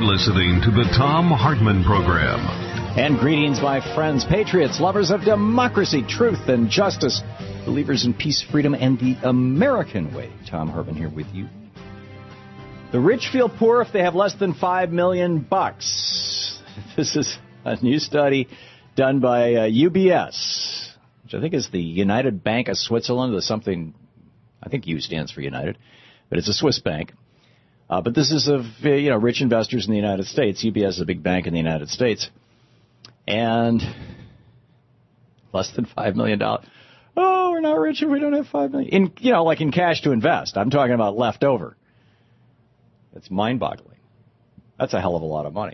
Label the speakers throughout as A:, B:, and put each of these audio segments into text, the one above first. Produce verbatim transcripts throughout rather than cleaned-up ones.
A: listening to the Thom Hartmann Program.
B: And greetings, my friends, patriots, lovers of democracy, truth, and justice, believers in peace, freedom, and the American way. Thom Hartmann here with you. The rich feel poor if they have less than five million bucks. This is a new study done by uh, U B S, which I think is the United Bank of Switzerland. There's something, I think U stands for United, but it's a Swiss bank. Uh, but this is of, you know, rich investors in the United States. U B S is a big bank in the United States. And less than five million dollars. Oh, we're not rich if we don't have five million dollars. In, you know, like in cash to invest. I'm talking about leftover. It's mind-boggling. That's a hell of a lot of money.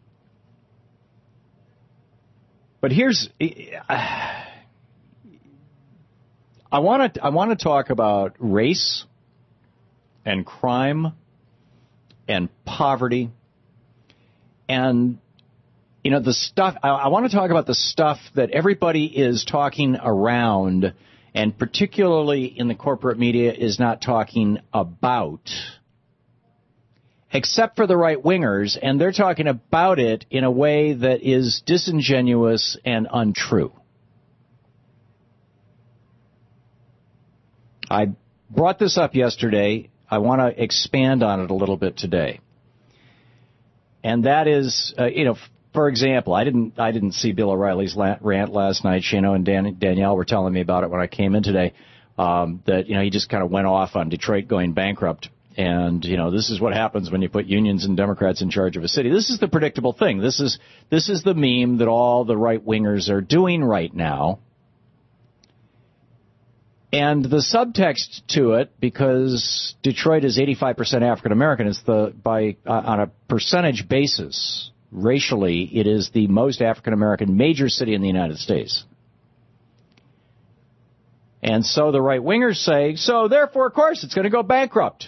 B: But here's, I want to I want to talk about race and crime and poverty and, you know, the stuff, I, I want to talk about the stuff that everybody is talking around, and particularly in the corporate media is not talking about, except for the right-wingers, and they're talking about it in a way that is disingenuous and untrue. I brought this up yesterday. I want to expand on it a little bit today. And that is, uh, you know, for example, I didn't I didn't see Bill O'Reilly's rant last night. Shano and Dan, Danielle were telling me about it when I came in today, um, that, you know, he just kind of went off on Detroit going bankrupt. And, you know, this is what happens when you put unions and Democrats in charge of a city. This is the predictable thing. This is this is the meme that all the right-wingers are doing right now. And the subtext to it, because Detroit is eighty-five percent African-American, is the, by, uh, on a percentage basis, racially, it is the most African-American major city in the United States. And so the right-wingers say, so therefore, of course, it's going to go bankrupt.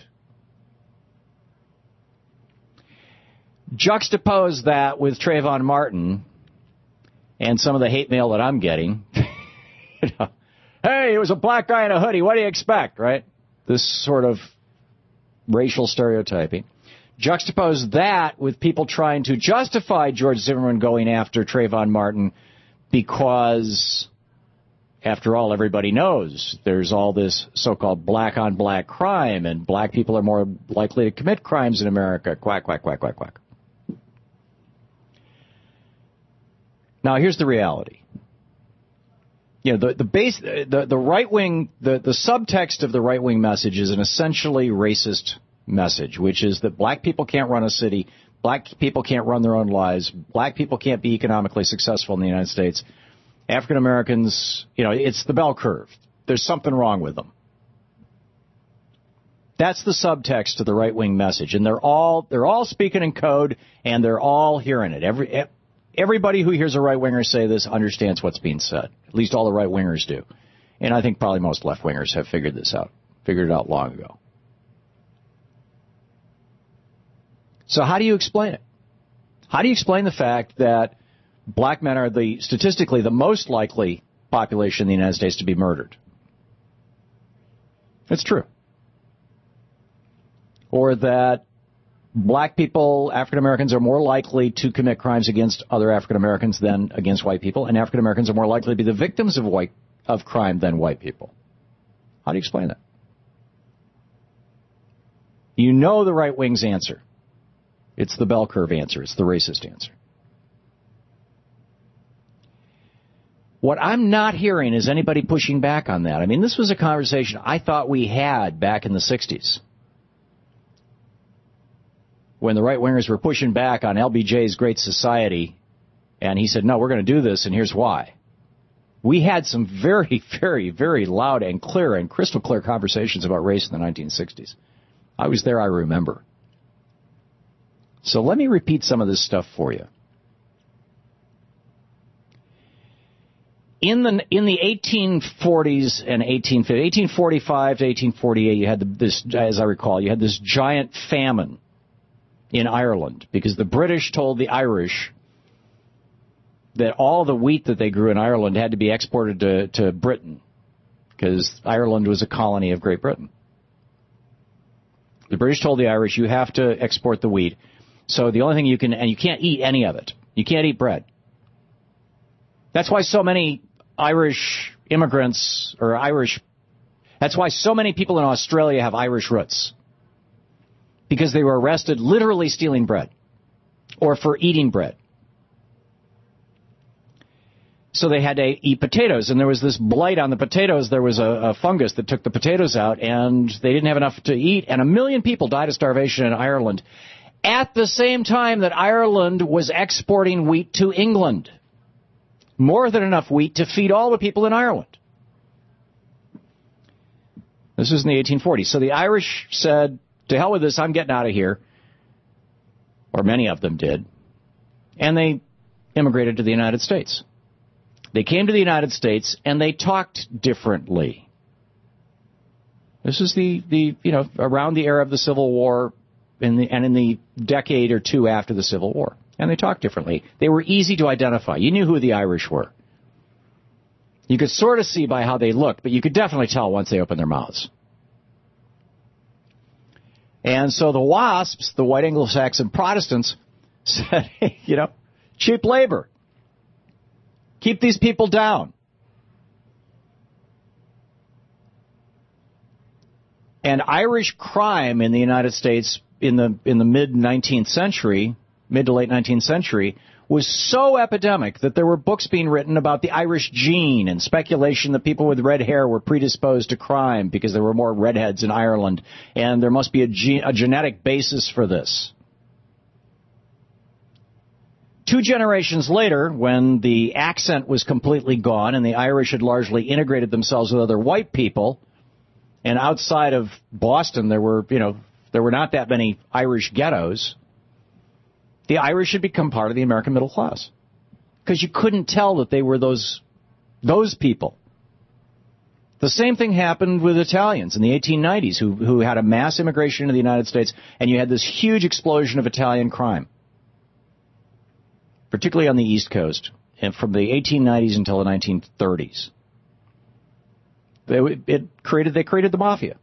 B: Juxtapose that with Trayvon Martin and some of the hate mail that I'm getting. You know, hey, it was a black guy in a hoodie. What do you expect, right? This sort of racial stereotyping. Juxtapose that with people trying to justify George Zimmerman going after Trayvon Martin because, after all, everybody knows there's all this so-called black-on-black crime, and black people are more likely to commit crimes in America. Quack, quack, quack, quack, quack. Now, here's the reality. You know, the, the base, the, the right-wing, the, the subtext of the right-wing message is an essentially racist message, which is that black people can't run a city, black people can't run their own lives, black people can't be economically successful in the United States. African Americans, you know, it's the bell curve. There's something wrong with them. That's the subtext to the right-wing message, and they're all they're all speaking in code, and they're all hearing it. Every everybody who hears a right-winger say this understands what's being said. At least all the right-wingers do, and I think probably most left-wingers have figured this out, figured it out long ago. So how do you explain it? How do you explain the fact that black men are the statistically the most likely population in the United States to be murdered? It's true. Or that black people, African Americans, are more likely to commit crimes against other African Americans than against white people, and African Americans are more likely to be the victims of white of crime than white people. How do you explain that? You know the right wing's answer. It's the bell curve answer. It's the racist answer. What I'm not hearing is anybody pushing back on that. I mean, this was a conversation I thought we had back in the sixties, when the right-wingers were pushing back on L B J's Great Society, and he said, no, we're going to do this, and here's why. We had some very, very, very loud and clear and crystal clear conversations about race in the nineteen sixties. I was there, I remember. So let me repeat some of this stuff for you. In the in the eighteen forties and eighteen fifties, eighteen forty-five to eighteen forty-eight, you had the, this, as I recall, you had this giant famine in Ireland because the British told the Irish that all the wheat that they grew in Ireland had to be exported to, to Britain because Ireland was a colony of Great Britain. The British told the Irish, you have to export the wheat. So the only thing you can, and you can't eat any of it. You can't eat bread. That's why so many Irish immigrants, or Irish, that's why so many people in Australia have Irish roots. Because they were arrested literally stealing bread, or for eating bread. So they had to eat potatoes, and there was this blight on the potatoes. There was a, a fungus that took the potatoes out, and they didn't have enough to eat, and a million people died of starvation in Ireland at the same time that Ireland was exporting wheat to England. More than enough wheat to feed all the people in Ireland. This was in the eighteen forties. So the Irish said, to hell with this, I'm getting out of here. Or many of them did. And they immigrated to the United States. They came to the United States, and they talked differently. This is the, the you know, around the era of the Civil War in the, and in the decade or two after the Civil War. And they talked differently. They were easy to identify. You knew who the Irish were. You could sort of see by how they looked, but you could definitely tell once they opened their mouths. And so the WASPs, the white Anglo-Saxon Protestants, said, hey, you know, cheap labor. Keep these people down. And Irish crime in the United States in the in the mid-nineteenth century, mid to late nineteenth century, was so epidemic that there were books being written about the Irish gene and speculation that people with red hair were predisposed to crime because there were more redheads in Ireland, and there must be a, ge- a genetic basis for this. Two generations later, when the accent was completely gone and the Irish had largely integrated themselves with other white people, and outside of Boston there were, you know, there were not that many Irish ghettos, the Irish had become part of the American middle class. Because you couldn't tell that they were those, those people. The same thing happened with Italians in the eighteen nineties who, who had a mass immigration into the United States, and you had this huge explosion of Italian crime. Particularly on the East Coast, and from the eighteen nineties until the nineteen thirties. They, it created, they created the mafia.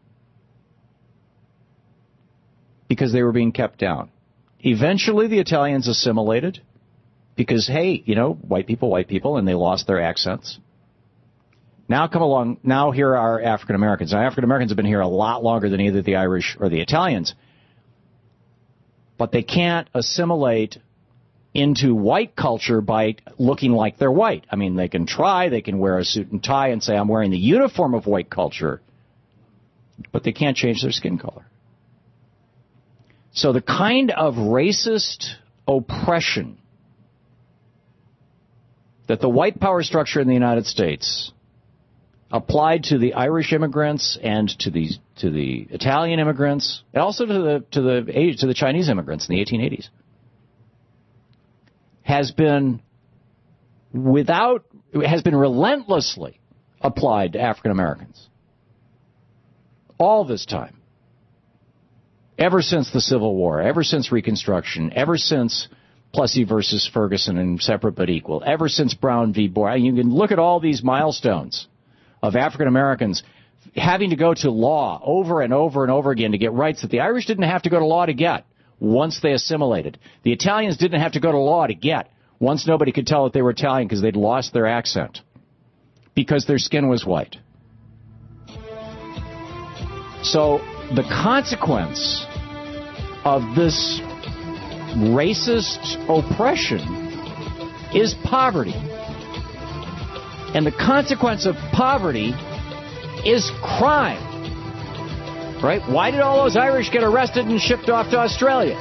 B: Because they were being kept down. Eventually, the Italians assimilated because, hey, you know, white people, white people, and they lost their accents. Now come along, now here are African Americans. Now, African Americans have been here a lot longer than either the Irish or the Italians. But they can't assimilate into white culture by looking like they're white. I mean, they can try, they can wear a suit and tie and say, I'm wearing the uniform of white culture, but they can't change their skin color. So the kind of racist oppression that the white power structure in the United States applied to the Irish immigrants and to the to the Italian immigrants, and also to the to the to the Chinese immigrants in the eighteen eighties, has been without has been relentlessly applied to African Americans all this time. Ever since the Civil War, ever since Reconstruction, ever since Plessy versus Ferguson and separate but equal, ever since Brown v. Board. You can look at all these milestones of African Americans having to go to law over and over and over again to get rights that the Irish didn't have to go to law to get once they assimilated. The Italians didn't have to go to law to get once nobody could tell that they were Italian because they'd lost their accent because their skin was white. So the consequence of this racist oppression is poverty. And the consequence of poverty is crime. Right? Why did all those Irish get arrested and shipped off to Australia?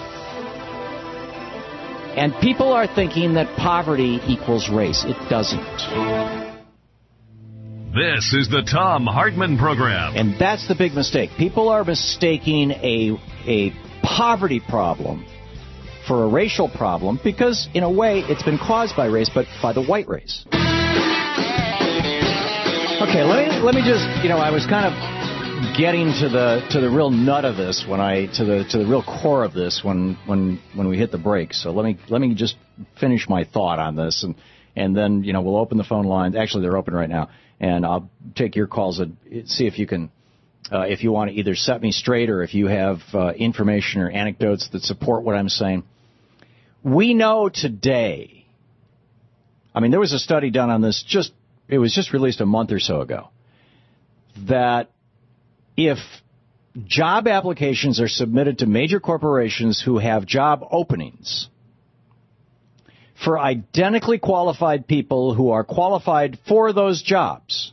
B: And people are thinking that poverty equals race. It doesn't.
A: This is the Thom Hartmann Program.
B: And that's the big mistake. People are mistaking a a poverty problem for a racial problem because, in a way, it's been caused by race, but by the white race. Okay, let me let me just, you know, I was kind of getting to the to the real nut of this when I to the to the real core of this when when when we hit the break. So let me let me just finish my thought on this, and and then, you know, we'll open the phone lines. Actually, they're open right now. And I'll take your calls and see if you can uh, if you want to either set me straight or if you have uh, information or anecdotes that support what I'm saying. We know today, I mean, there was a study done on this just, it was just released a month or so ago, that if job applications are submitted to major corporations who have job openings for identically qualified people who are qualified for those jobs.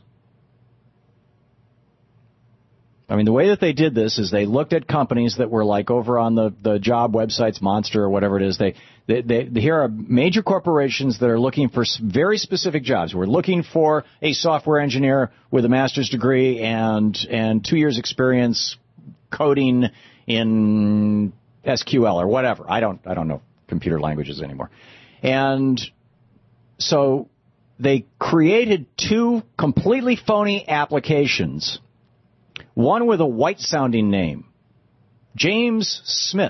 B: I mean, the way that they did this is they looked at companies that were like over on the, the job websites, Monster or whatever it is. They, they, they, here are major corporations that are looking for very specific jobs. We're looking for a software engineer with a master's degree and, and two years experience coding in S Q L or whatever. I don't, I don't know computer languages anymore. And so they created two completely phony applications. One with a white-sounding name, James Smith,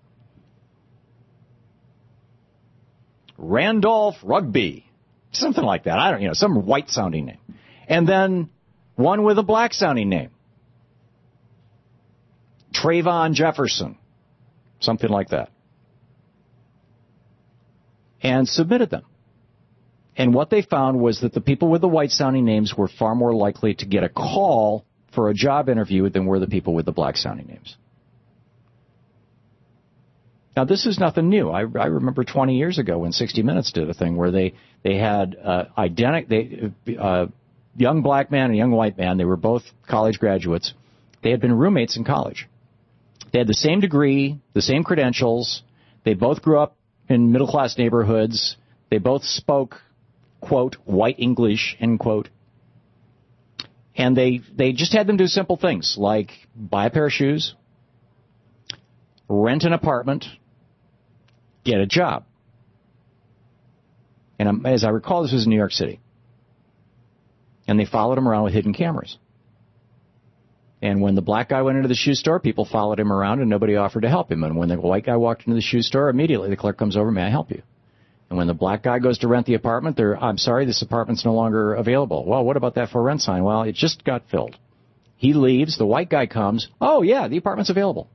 B: Randolph Rugby, something like that. I don't, you know, some white-sounding name. And then one with a black-sounding name, Trayvon Jefferson, something like that. And submitted them. And what they found was that the people with the white-sounding names were far more likely to get a call for a job interview than were the people with the black-sounding names. Now, this is nothing new. I, I remember twenty years ago when sixty minutes did a thing where they, they had uh, identical, they, uh, young black man and young white man. They were both college graduates. They had been roommates in college. They had the same degree, the same credentials. They both grew up in middle-class neighborhoods. They both spoke, quote, white English, end quote. And they, they just had them do simple things like buy a pair of shoes, rent an apartment, get a job. And as I recall, this was in New York City. And they followed him around with hidden cameras. And when the black guy went into the shoe store, people followed him around and nobody offered to help him. And when the white guy walked into the shoe store, immediately the clerk comes over, may I help you? And when the black guy goes to rent the apartment, they're, I'm sorry, this apartment's no longer available. Well, what about that for rent sign? Well, it just got filled. He leaves. The white guy comes. Oh, yeah, the apartment's available.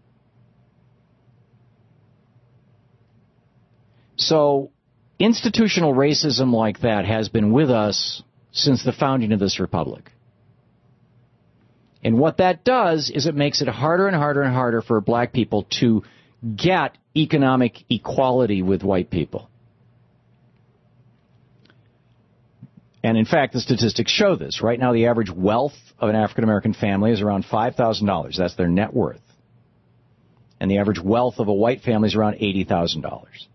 B: So institutional racism like that has been with us since the founding of this republic. And what that does is it makes it harder and harder and harder for black people to get economic equality with white people. And in fact, the statistics show this. Right now, the average wealth of an African-American family is around five thousand dollars. That's their net worth. And the average wealth of a white family is around eighty thousand dollars.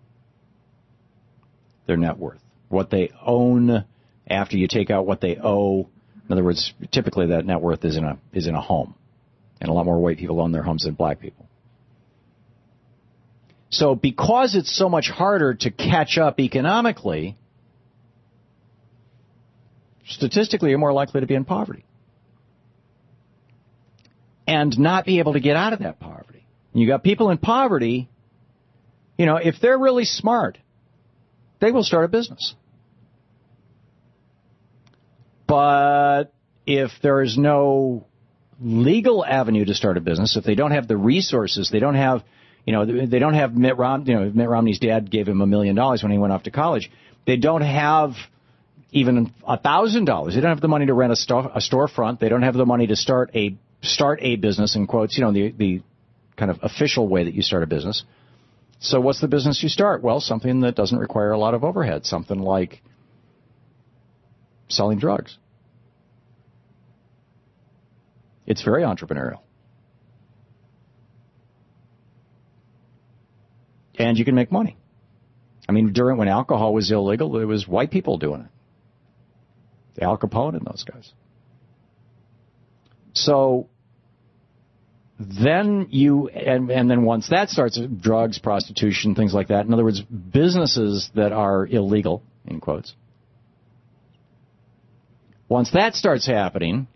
B: Their net worth. What they own after you take out what they owe. In other words, typically that net worth is in a, is in a home. And a lot more white people own their homes than black people. So because it's so much harder to catch up economically, statistically, you're more likely to be in poverty and not be able to get out of that poverty. You got people in poverty, you know, if they're really smart, they will start a business. But if there is no legal avenue to start a business, if they don't have the resources, they don't have, you know, they don't have Mitt Romney, you know, Mitt Romney's dad gave him a million dollars when he went off to college. They don't have even a thousand dollars. They don't have the money to rent a, store, a storefront. They don't have the money to start a start a business, in quotes, you know, the the kind of official way that you start a business. So what's the business you start? Well, something that doesn't require a lot of overhead, something like selling drugs. It's very entrepreneurial. And you can make money. I mean, during when alcohol was illegal, it was white people doing it. Al Capone and those guys. So then you, and, and then once that starts, drugs, prostitution, things like that. In other words, businesses that are illegal, in quotes. Once that starts happening,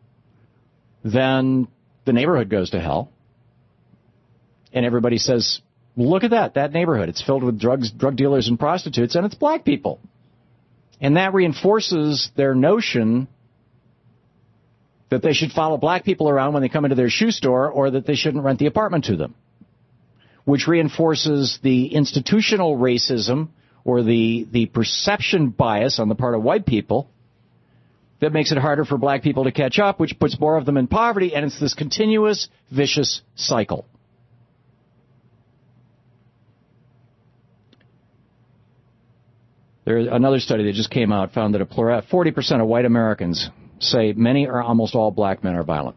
B: then the neighborhood goes to hell. And everybody says, look at that, that neighborhood. It's filled with drugs, drug dealers and prostitutes, and it's black people. And that reinforces their notion that they should follow black people around when they come into their shoe store, or that they shouldn't rent the apartment to them, which reinforces the institutional racism or the, the perception bias on the part of white people that makes it harder for black people to catch up, which puts more of them in poverty, and it's this continuous, vicious cycle. There, another study that just came out found that a plura- forty percent of white Americans say many or almost all black men are violent.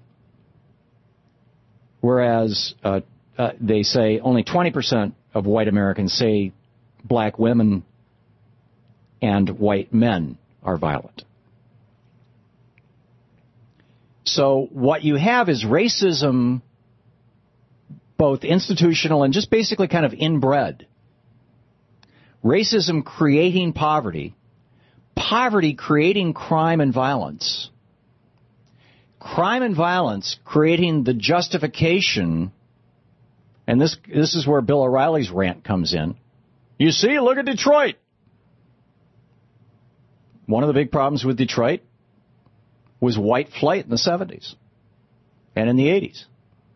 B: Whereas uh, uh, they say only twenty percent of white Americans say black women and white men are violent. So what you have is racism, both institutional and just basically kind of inbred. Racism creating poverty, poverty creating crime and violence, crime and violence creating the justification, and this this is where Bill O'Reilly's rant comes in. You see, look at Detroit. One of the big problems with Detroit was white flight in the seventies and in the eighties.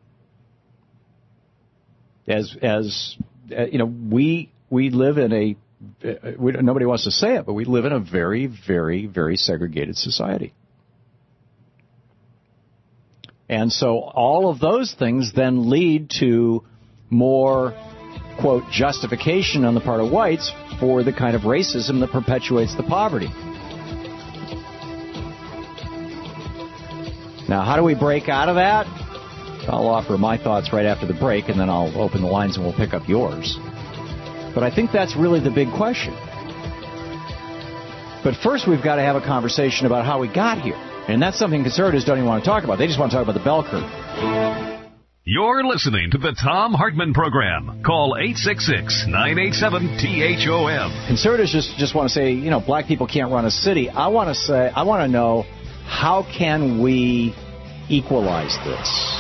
B: As as uh, you know, we we live in a uh, we, nobody wants to say it, but we live in a very, very, very segregated society. And so all of those things then lead to more, quote, justification on the part of whites for the kind of racism that perpetuates the poverty. Now, how do we break out of that? I'll offer my thoughts right after the break, and then I'll open the lines and we'll pick up yours. But I think that's really the big question. But first, we've got to have a conversation about how we got here. And that's something conservatives don't even want to talk about. They just want to talk about the bell curve.
A: You're listening to the Thom Hartmann Program. Call eight six six, nine eight seven, T H O M.
B: Conservatives just, just want to say, you know, black people can't run a city. I want to say, I want to know, how can we equalize this?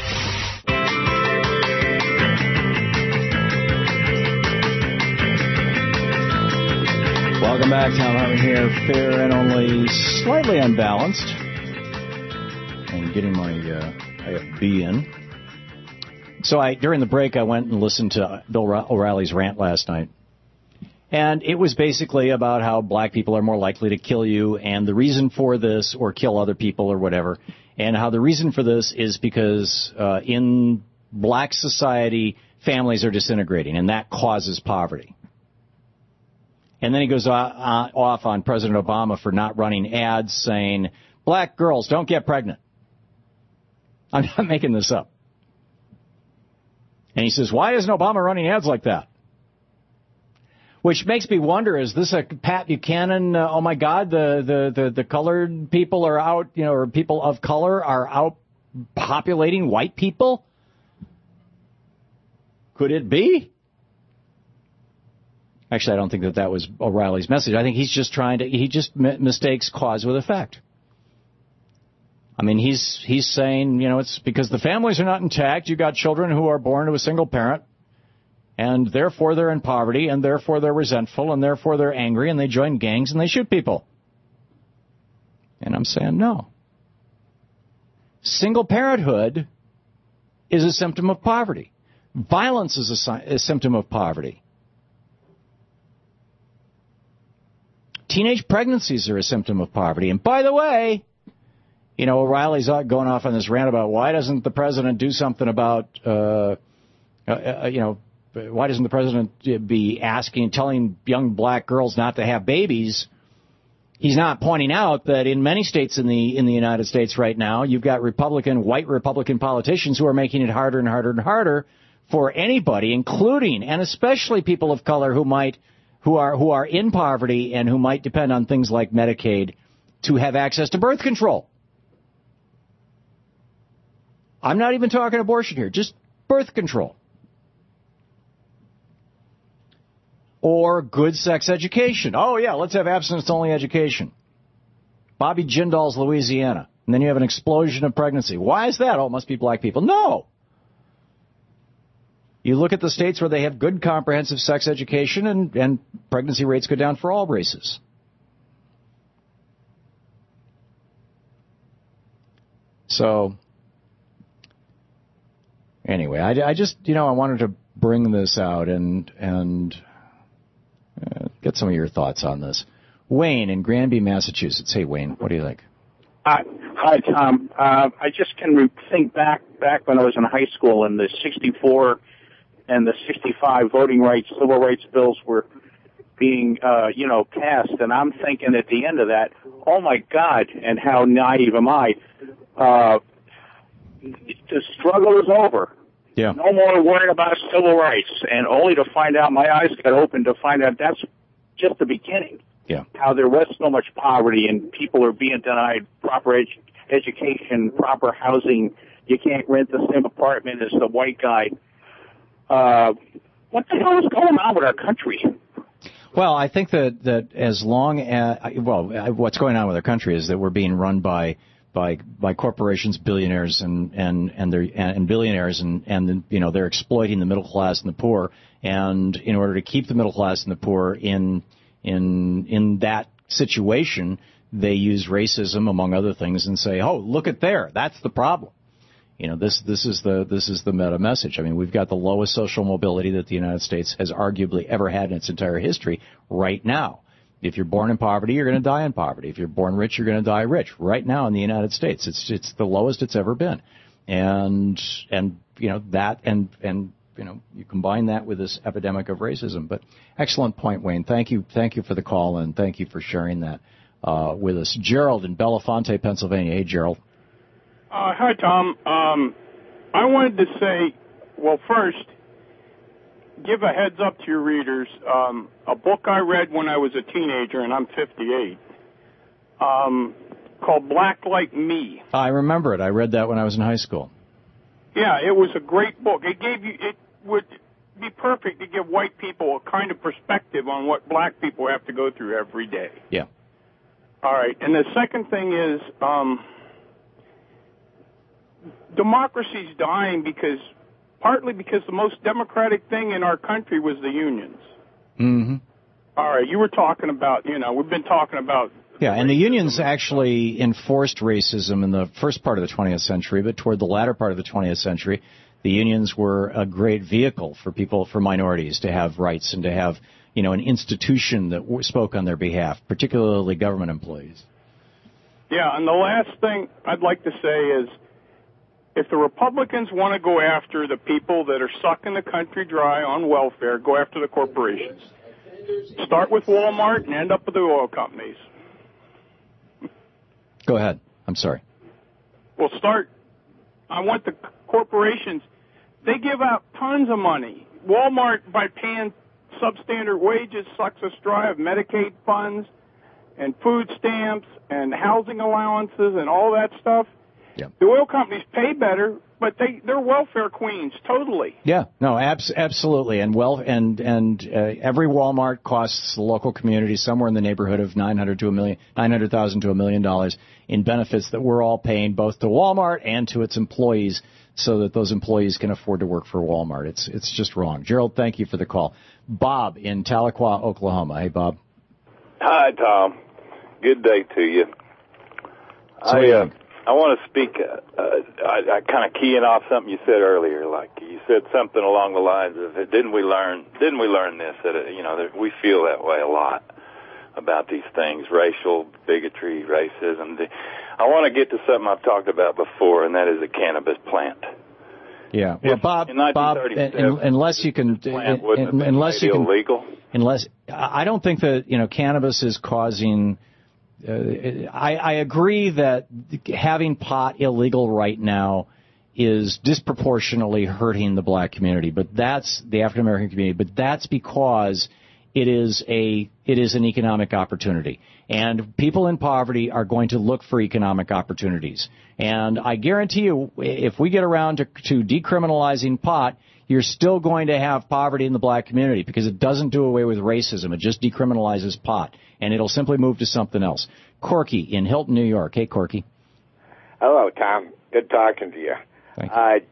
B: Welcome back. Thom Hartmann here, fair and only slightly unbalanced. And getting my uh, I have B in. So I during the break, I went and listened to Bill O'Reilly's rant last night. And it was basically about how black people are more likely to kill you, and the reason for this, or kill other people or whatever, and how the reason for this is because uh, in black society, families are disintegrating, and that causes poverty. And then he goes uh, uh, off on President Obama for not running ads saying, black girls, don't get pregnant. I'm not making this up. And he says, why isn't Obama running ads like that? Which makes me wonder, is this a Pat Buchanan, uh, oh my God, the, the, the, the colored people are out, you know, or people of color are out populating white people? Could it be? Actually, I don't think that that was O'Reilly's message. I think he's just trying to, he just m- mistakes cause with effect. I mean, he's he's saying, you know, it's because the families are not intact. You got children who are born to a single parent, and therefore they're in poverty, and therefore they're resentful, and therefore they're angry, and they join gangs and they shoot people. And I'm saying no. Single parenthood is a symptom of poverty. Violence is a, si- a symptom of poverty. Teenage pregnancies are a symptom of poverty. And by the way, you know, O'Reilly's going off on this rant about why doesn't the president do something about, uh, uh, you know, why doesn't the president be asking, telling young black girls not to have babies? He's not pointing out that in many states in the in the United States right now, you've got Republican, white Republican politicians who are making it harder and harder and harder for anybody, including and especially people of color who might who are who are in poverty and who might depend on things like Medicaid to have access to birth control. I'm not even talking abortion here, just birth control. Or good sex education. Oh, yeah, let's have abstinence-only education. Bobby Jindal's Louisiana. And then you have an explosion of pregnancy. Why is that? Oh, it must be black people. No. You look at the states where they have good comprehensive sex education, and, and pregnancy rates go down for all races. So, anyway, I, I just, you know, I wanted to bring this out and and uh, get some of your thoughts on this. Wayne in Granby, Massachusetts. Hey, Wayne, what do you think?
C: Hi, hi Tom. Uh, I just can re- think back back when I was in high school and the sixty-four and the sixty-five voting rights, civil rights bills were being, uh, you know, passed. And I'm thinking at the end of that, oh, my God, and how naive am I? Uh, the struggle is over.
B: Yeah.
C: No more worrying about civil rights, and only to find out, my eyes got opened to find out that's just the beginning.
B: Yeah.
C: How there was so much poverty and people are being denied proper ed- education, proper housing. You can't rent the same apartment as the white guy. Uh, what the hell is going on with our country?
B: Well, I think that, that as long as, well, what's going on with our country is that we're being run by by by corporations, billionaires, and and and their and billionaires, and and you know they're exploiting the middle class and the poor, and in order to keep the middle class and the poor in in in that situation, they use racism among other things and say, oh, look at there, that's the problem. You know, this this is the this is the meta message. I mean, we've got the lowest social mobility that the United States has arguably ever had in its entire history right now. If you're born in poverty, you're going to die in poverty. If you're born rich, you're going to die rich. Right now in the United States, it's it's the lowest it's ever been. And and you know that and and you know you combine that with this epidemic of racism. But excellent point, Wayne. Thank you thank you for the call and thank you for sharing that uh, with us. Gerald in Bellefonte, Pennsylvania. Hey, Gerald.
D: Uh, hi, Tom. Um, I wanted to say, well, first, give a heads up to your readers. Um, a book I read when I was a teenager, and I'm fifty-eight, um, called Black Like Me.
B: I remember it. I read that when I was in high school.
D: Yeah, it was a great book. It gave you, it would be perfect to give white people a kind of perspective on what black people have to go through every day.
B: Yeah.
D: All right. And the second thing is, um, democracy's dying because, partly because the most democratic thing in our country was the unions.
B: Mm-hmm.
D: All right, you were talking about, you know, we've been talking about...
B: Yeah, and the unions actually enforced racism in the first part of the twentieth century, but toward the latter part of the twentieth century, the unions were a great vehicle for people, for minorities to have rights and to have, you know, an institution that spoke on their behalf, particularly government employees.
D: Yeah, and the last thing I'd like to say is, if the Republicans want to go after the people that are sucking the country dry on welfare, go after the corporations. Start with Walmart and end up with the oil companies.
B: Go ahead. I'm sorry.
D: Well, start. I want the corporations. They give out tons of money. Walmart, by paying substandard wages, sucks us dry of Medicaid funds and food stamps and housing allowances and all that stuff.
B: Yeah.
D: The oil companies pay better, but they, they're welfare queens, totally.
B: Yeah, no, abs- absolutely. And well, and and uh, every Walmart costs the local community somewhere in the neighborhood of nine hundred to a million, nine hundred thousand to a million dollars in benefits that we're all paying both to Walmart and to its employees, so that those employees can afford to work for Walmart. It's it's just wrong. Gerald, thank you for the call. Bob in Tahlequah, Oklahoma. Hey, Bob.
E: Hi, Tom. Good day to you.
B: So,
E: I, uh, I want to speak, uh, uh, I, I kind of keying off something you said earlier. Like you said something along the lines of, didn't we learn, didn't we learn this? That, uh, you know, that we feel that way a lot about these things, racial bigotry, racism. I want to get to something I've talked about before, and that is the cannabis plant.
B: Yeah, well,
E: if,
B: Bob, Bob, unless you can, unless you can,
E: illegal.
B: unless I don't think that you know cannabis is causing. Uh, I, I agree that having pot illegal right now is disproportionately hurting the black community, but that's the African American community. But that's because it is a it is an economic opportunity, and people in poverty are going to look for economic opportunities. And I guarantee you, if we get around to, to decriminalizing pot, you're still going to have poverty in the black community because it doesn't do away with racism. It just decriminalizes pot, and it'll simply move to something else. Corky in Hilton, New York. Hey, Corky.
F: Hello, Tom. Good talking to you.
B: Thank you.
F: Uh,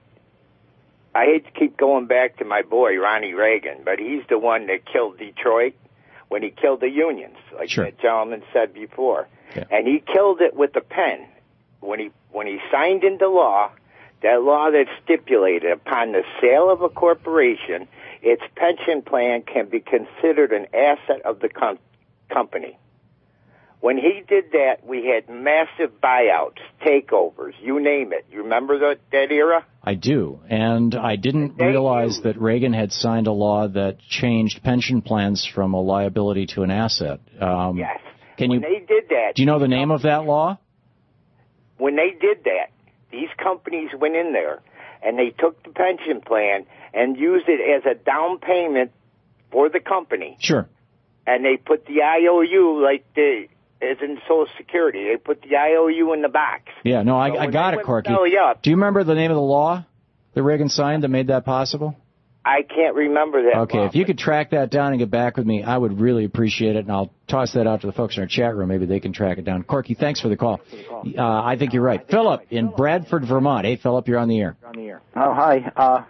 F: I hate to keep going back to my boy, Ronnie Reagan, but he's the one that killed Detroit when he killed the unions, like
B: sure.
F: that gentleman said before.
B: Yeah.
F: And he killed it with a pen. when he when he signed into law, that law that stipulated upon the sale of a corporation, its pension plan can be considered an asset of the com- company. When he did that, we had massive buyouts, takeovers, you name it. You remember that, that era?
B: I do, and I didn't realize that Reagan had signed a law that changed pension plans from a liability to an asset. Um,
F: yes.
B: Can
F: when
B: you,
F: they did that...
B: Do you know the name of that law?
F: When they did that, these companies went in there, and they took the pension plan and used it as a down payment for the company.
B: Sure.
F: And they put the I O U like the... as in Social Security. They put the I O U in the box.
B: Yeah, no, I,
F: so
B: I got it, Corky.
F: Up,
B: Do you remember the name of the law that Reagan signed that made that possible?
F: I can't remember that.
B: Okay,
F: law,
B: if you could track that down and get back with me, I would really appreciate it, and I'll toss that out to the folks in our chat room. Maybe they can track it down. Corky, thanks for the call. Uh, I think you're right. Philip in Bradford, Vermont. Hey, Philip, you're on the air.
G: Oh, hi. Uh,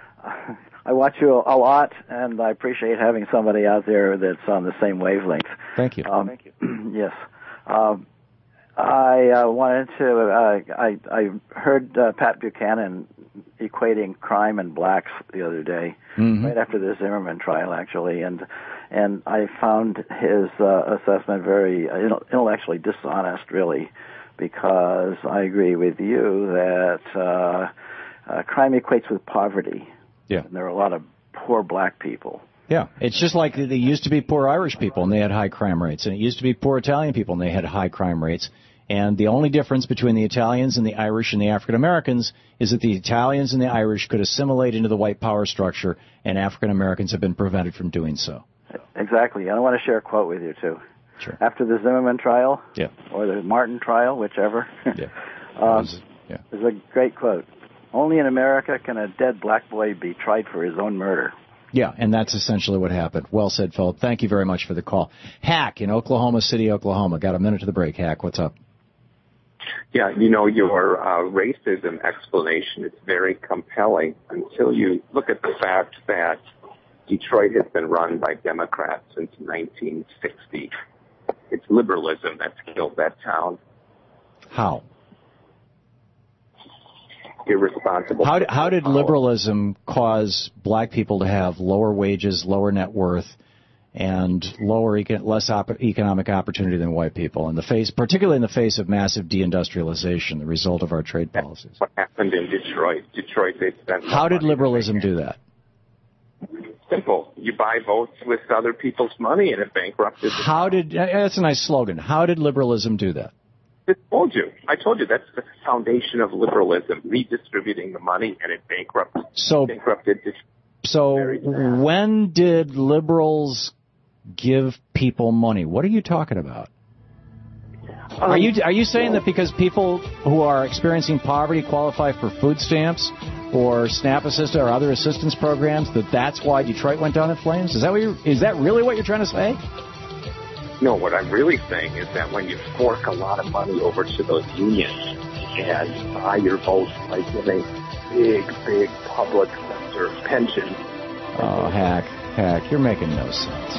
G: I watch you a lot, and I appreciate having somebody out there that's on the same wavelength.
B: Thank you.
G: Um, Thank you. Yes. Um, I uh, wanted to. Uh, I I heard uh, Pat Buchanan equating crime and blacks the other day,
B: mm-hmm.
G: right after the Zimmerman trial, actually, and and I found his uh, assessment very intellectually dishonest, really, because I agree with you that uh, uh, crime equates with poverty.
B: Yeah,
G: and there are a lot of poor black people.
B: Yeah, it's just like there used to be poor Irish people and they had high crime rates, and it used to be poor Italian people and they had high crime rates. And the only difference between the Italians and the Irish and the African Americans is that the Italians and the Irish could assimilate into the white power structure, and African Americans have been prevented from doing so.
G: Exactly. And I want to share a quote with you, too.
B: Sure.
G: After the Zimmerman trial,
B: yeah.
G: or the Martin trial, whichever,
B: yeah.
G: um,
B: yeah.
G: there's a great quote. Only in America can a dead black boy be tried for his own murder.
B: Yeah, and that's essentially what happened. Well said, Philip. Thank you very much for the call. Hack in Oklahoma City, Oklahoma. Got a minute to the break. Hack, what's up?
H: Yeah, you know, your uh, racism explanation is very compelling until you look at the fact that Detroit has been run by Democrats since nineteen sixty. It's liberalism that's killed that town.
B: How?
H: Irresponsible.
B: How did, how did liberalism cause black people to have lower wages, lower net worth, and lower less op- economic opportunity than white people in the face, particularly in the face of massive deindustrialization, the result of our trade policies?
H: That's what happened in Detroit. Detroit, they spent.
B: How did liberalism do that?
H: Simple. You buy votes with other people's money, and it bankrupted.
B: How did? That's a nice slogan. How did liberalism do that?
H: I told you. I told you that's the foundation of liberalism, redistributing the money, and it bankrupted.
B: So,
H: bankrupted.
B: So when did liberals give people money? What are you talking about? Um, are you are you saying that because people who are experiencing poverty qualify for food stamps or SNAP assistance or other assistance programs, that that's why Detroit went down in flames? Is that what you is that really what you're trying to say?
H: No, what I'm really saying is that when you fork a lot of money over to those unions and buy your votes by giving big, big public sector pensions.
B: Oh, Hack, Hack, you're making no sense.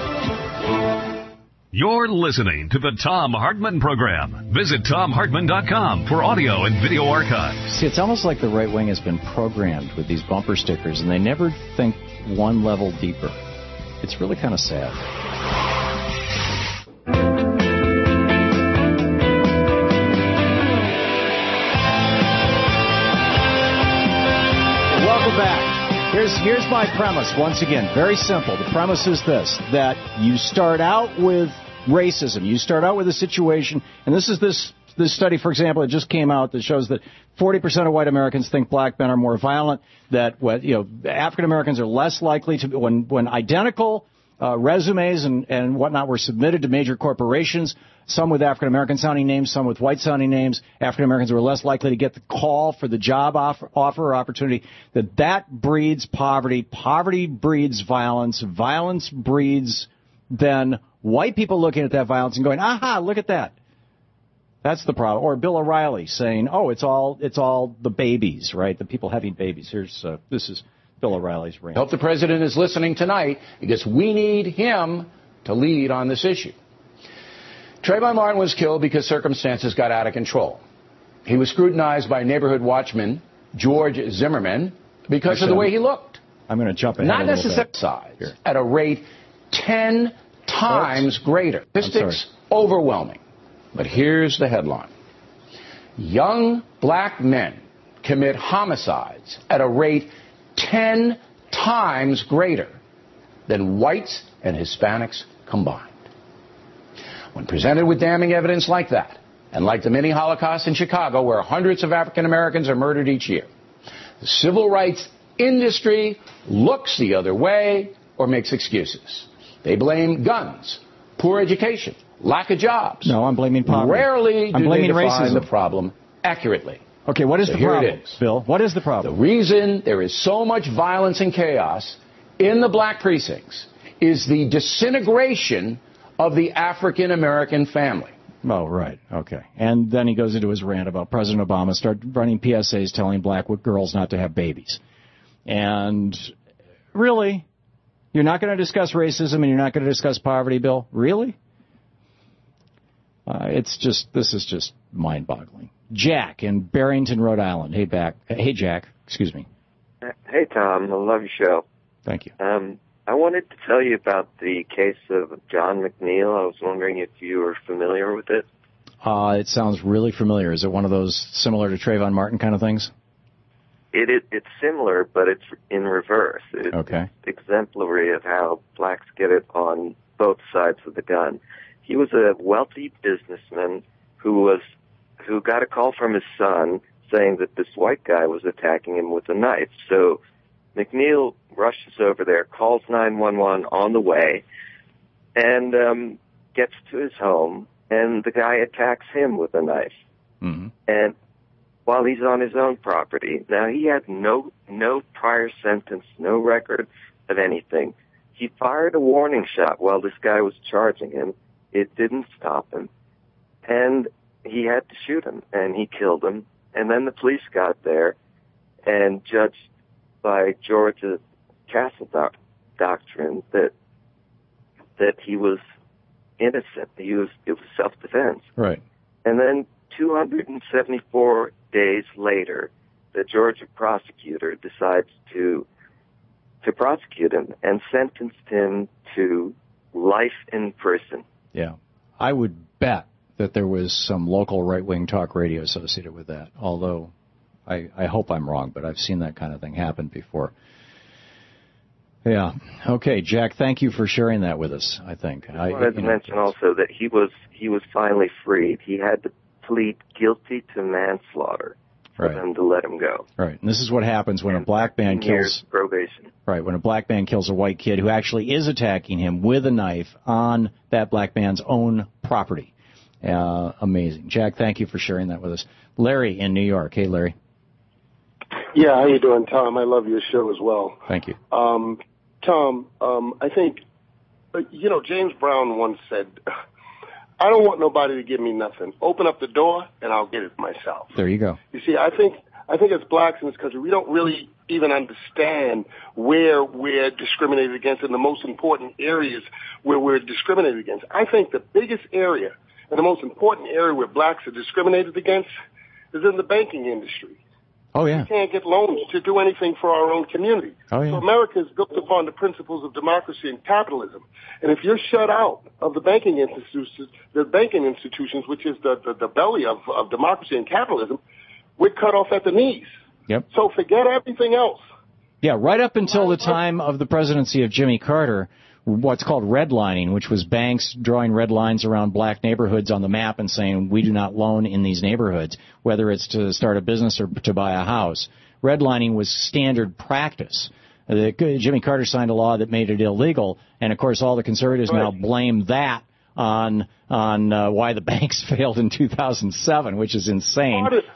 A: You're listening to the Thom Hartmann Program. Visit Thom Hartmann dot com for audio and video archives.
B: See, it's almost like the right wing has been programmed with these bumper stickers, and they never think one level deeper. It's really kind of sad. Welcome back. Here's here's my premise. Once again, very simple. The premise is this, that you start out with racism. You start out with a situation, and this is this this study, for example, it just came out that shows that forty percent of white Americans think black men are more violent, that what you know African Americans are less likely to, when when identical uh, resumes and, and whatnot were submitted to major corporations, some with African American sounding names, some with white sounding names, African Americans were less likely to get the call for the job offer, offer or opportunity, that that breeds poverty. Poverty breeds violence. Violence breeds then white people looking at that violence and going, aha, look at that. That's the problem. Or Bill O'Reilly saying, oh, it's all it's all the babies, right? The people having babies. Here's uh, this is Bill O'Reilly's rant.
I: I hope the president is listening tonight, because we need him to lead on this issue. Trayvon Martin was killed because circumstances got out of control. He was scrutinized by neighborhood watchman George Zimmerman because Actually, of the way he looked.
B: I'm going to jump ahead
I: Not
B: a little
I: necessarily
B: bit.
I: size,
B: Here.
I: at a rate ten times greater. Statistics overwhelming. But here's the headline. Young black men commit homicides at a rate ten times greater than whites and Hispanics combined. When presented with damning evidence like that, and like the mini Holocaust in Chicago, where hundreds of African Americans are murdered each year, the civil rights industry looks the other way or makes excuses. They blame guns, poor education, lack of jobs.
B: No, I'm blaming poverty.
I: Rarely
B: I'm
I: do
B: blaming
I: they define
B: racism.
I: the problem accurately.
B: Okay, what is
I: so
B: the
I: here
B: problem,
I: it is.
B: Bill? What is the problem?
I: The reason there is so much violence and chaos in the black precincts is the disintegration of the African American family.
B: Oh, right. Okay. And then he goes into his rant about President Obama started running P S As telling black girls not to have babies. And really? You're not going to discuss racism and you're not going to discuss poverty, Bill? Really? Uh, it's just, this is just mind-boggling. Jack in Barrington, Rhode Island. Hey, back. Hey, Jack. Excuse me.
J: Hey, Tom. I love your show.
B: Thank you.
J: Um, I wanted to tell you about the case of John McNeil. I was wondering if you were familiar with it.
B: Uh, it sounds really familiar. Is it one of those similar to Trayvon Martin kind of things?
J: It, it It's similar, but it's in reverse. It,
B: okay.
J: It's exemplary of how blacks get it on both sides of the gun. He was a wealthy businessman who was who got a call from his son saying that this white guy was attacking him with a knife. So McNeil rushes over there, calls nine one one on the way, and um, gets to his home, and the guy attacks him with a knife.
B: Mm-hmm.
J: And while he's on his own property, now he had no no prior sentence, no record of anything. He fired a warning shot while this guy was charging him. It didn't stop him, and he had to shoot him, and he killed him. And then the police got there and judged by Georgia Castle doc- doctrine that that he was innocent. He was it was self-defense.
B: Right.
J: And then two hundred seventy-four days later, the Georgia prosecutor decides to to prosecute him and sentenced him to life in prison.
B: Yeah. I would bet that there was some local right-wing talk radio associated with that, although I, I hope I'm wrong, but I've seen that kind of thing happen before. Yeah. Okay, Jack, thank you for sharing that with us, I think.
J: I wanted to mention also that he was he was finally freed. He had to plead guilty to manslaughter for
B: right.
J: them to let him go.
B: Right. And this is what happens when and a black man kills
J: probation.
B: Right, when a black man kills a white kid who actually is attacking him with a knife on that black man's own property. Uh, amazing. Jack, thank you for sharing that with us. Larry in New York. Hey, Larry.
K: Yeah, how you doing, Tom? I love your show as well.
B: Thank you.
K: Um, Tom, um, I think, uh, you know, James Brown once said, I don't want nobody to give me nothing. Open up the door, and I'll get it myself.
B: There you go.
K: You see, I think I think as blacks in this country, we don't really even understand where we're discriminated against in the most important areas where we're discriminated against. I think the biggest area and the most important area where blacks are discriminated against is in the banking industry.
B: Oh, yeah.
K: We can't get loans to do anything for our own community.
B: Oh, yeah.
K: So America is built upon the principles of democracy and capitalism. And if you're shut out of the banking institutions, the banking institutions, which is the, the, the belly of, of democracy and capitalism, we're cut off at the knees.
B: Yep.
K: So forget everything else.
B: Yeah, right up until the time of the presidency of Jimmy Carter, what's called redlining, which was banks drawing red lines around black neighborhoods on the map and saying we do not loan in these neighborhoods, whether it's to start a business or to buy a house. Redlining was standard practice. Uh, Jimmy Carter signed a law that made it illegal, and of course all the conservatives right. now blame that on on uh, why the banks failed in two thousand seven, which is insane. Of,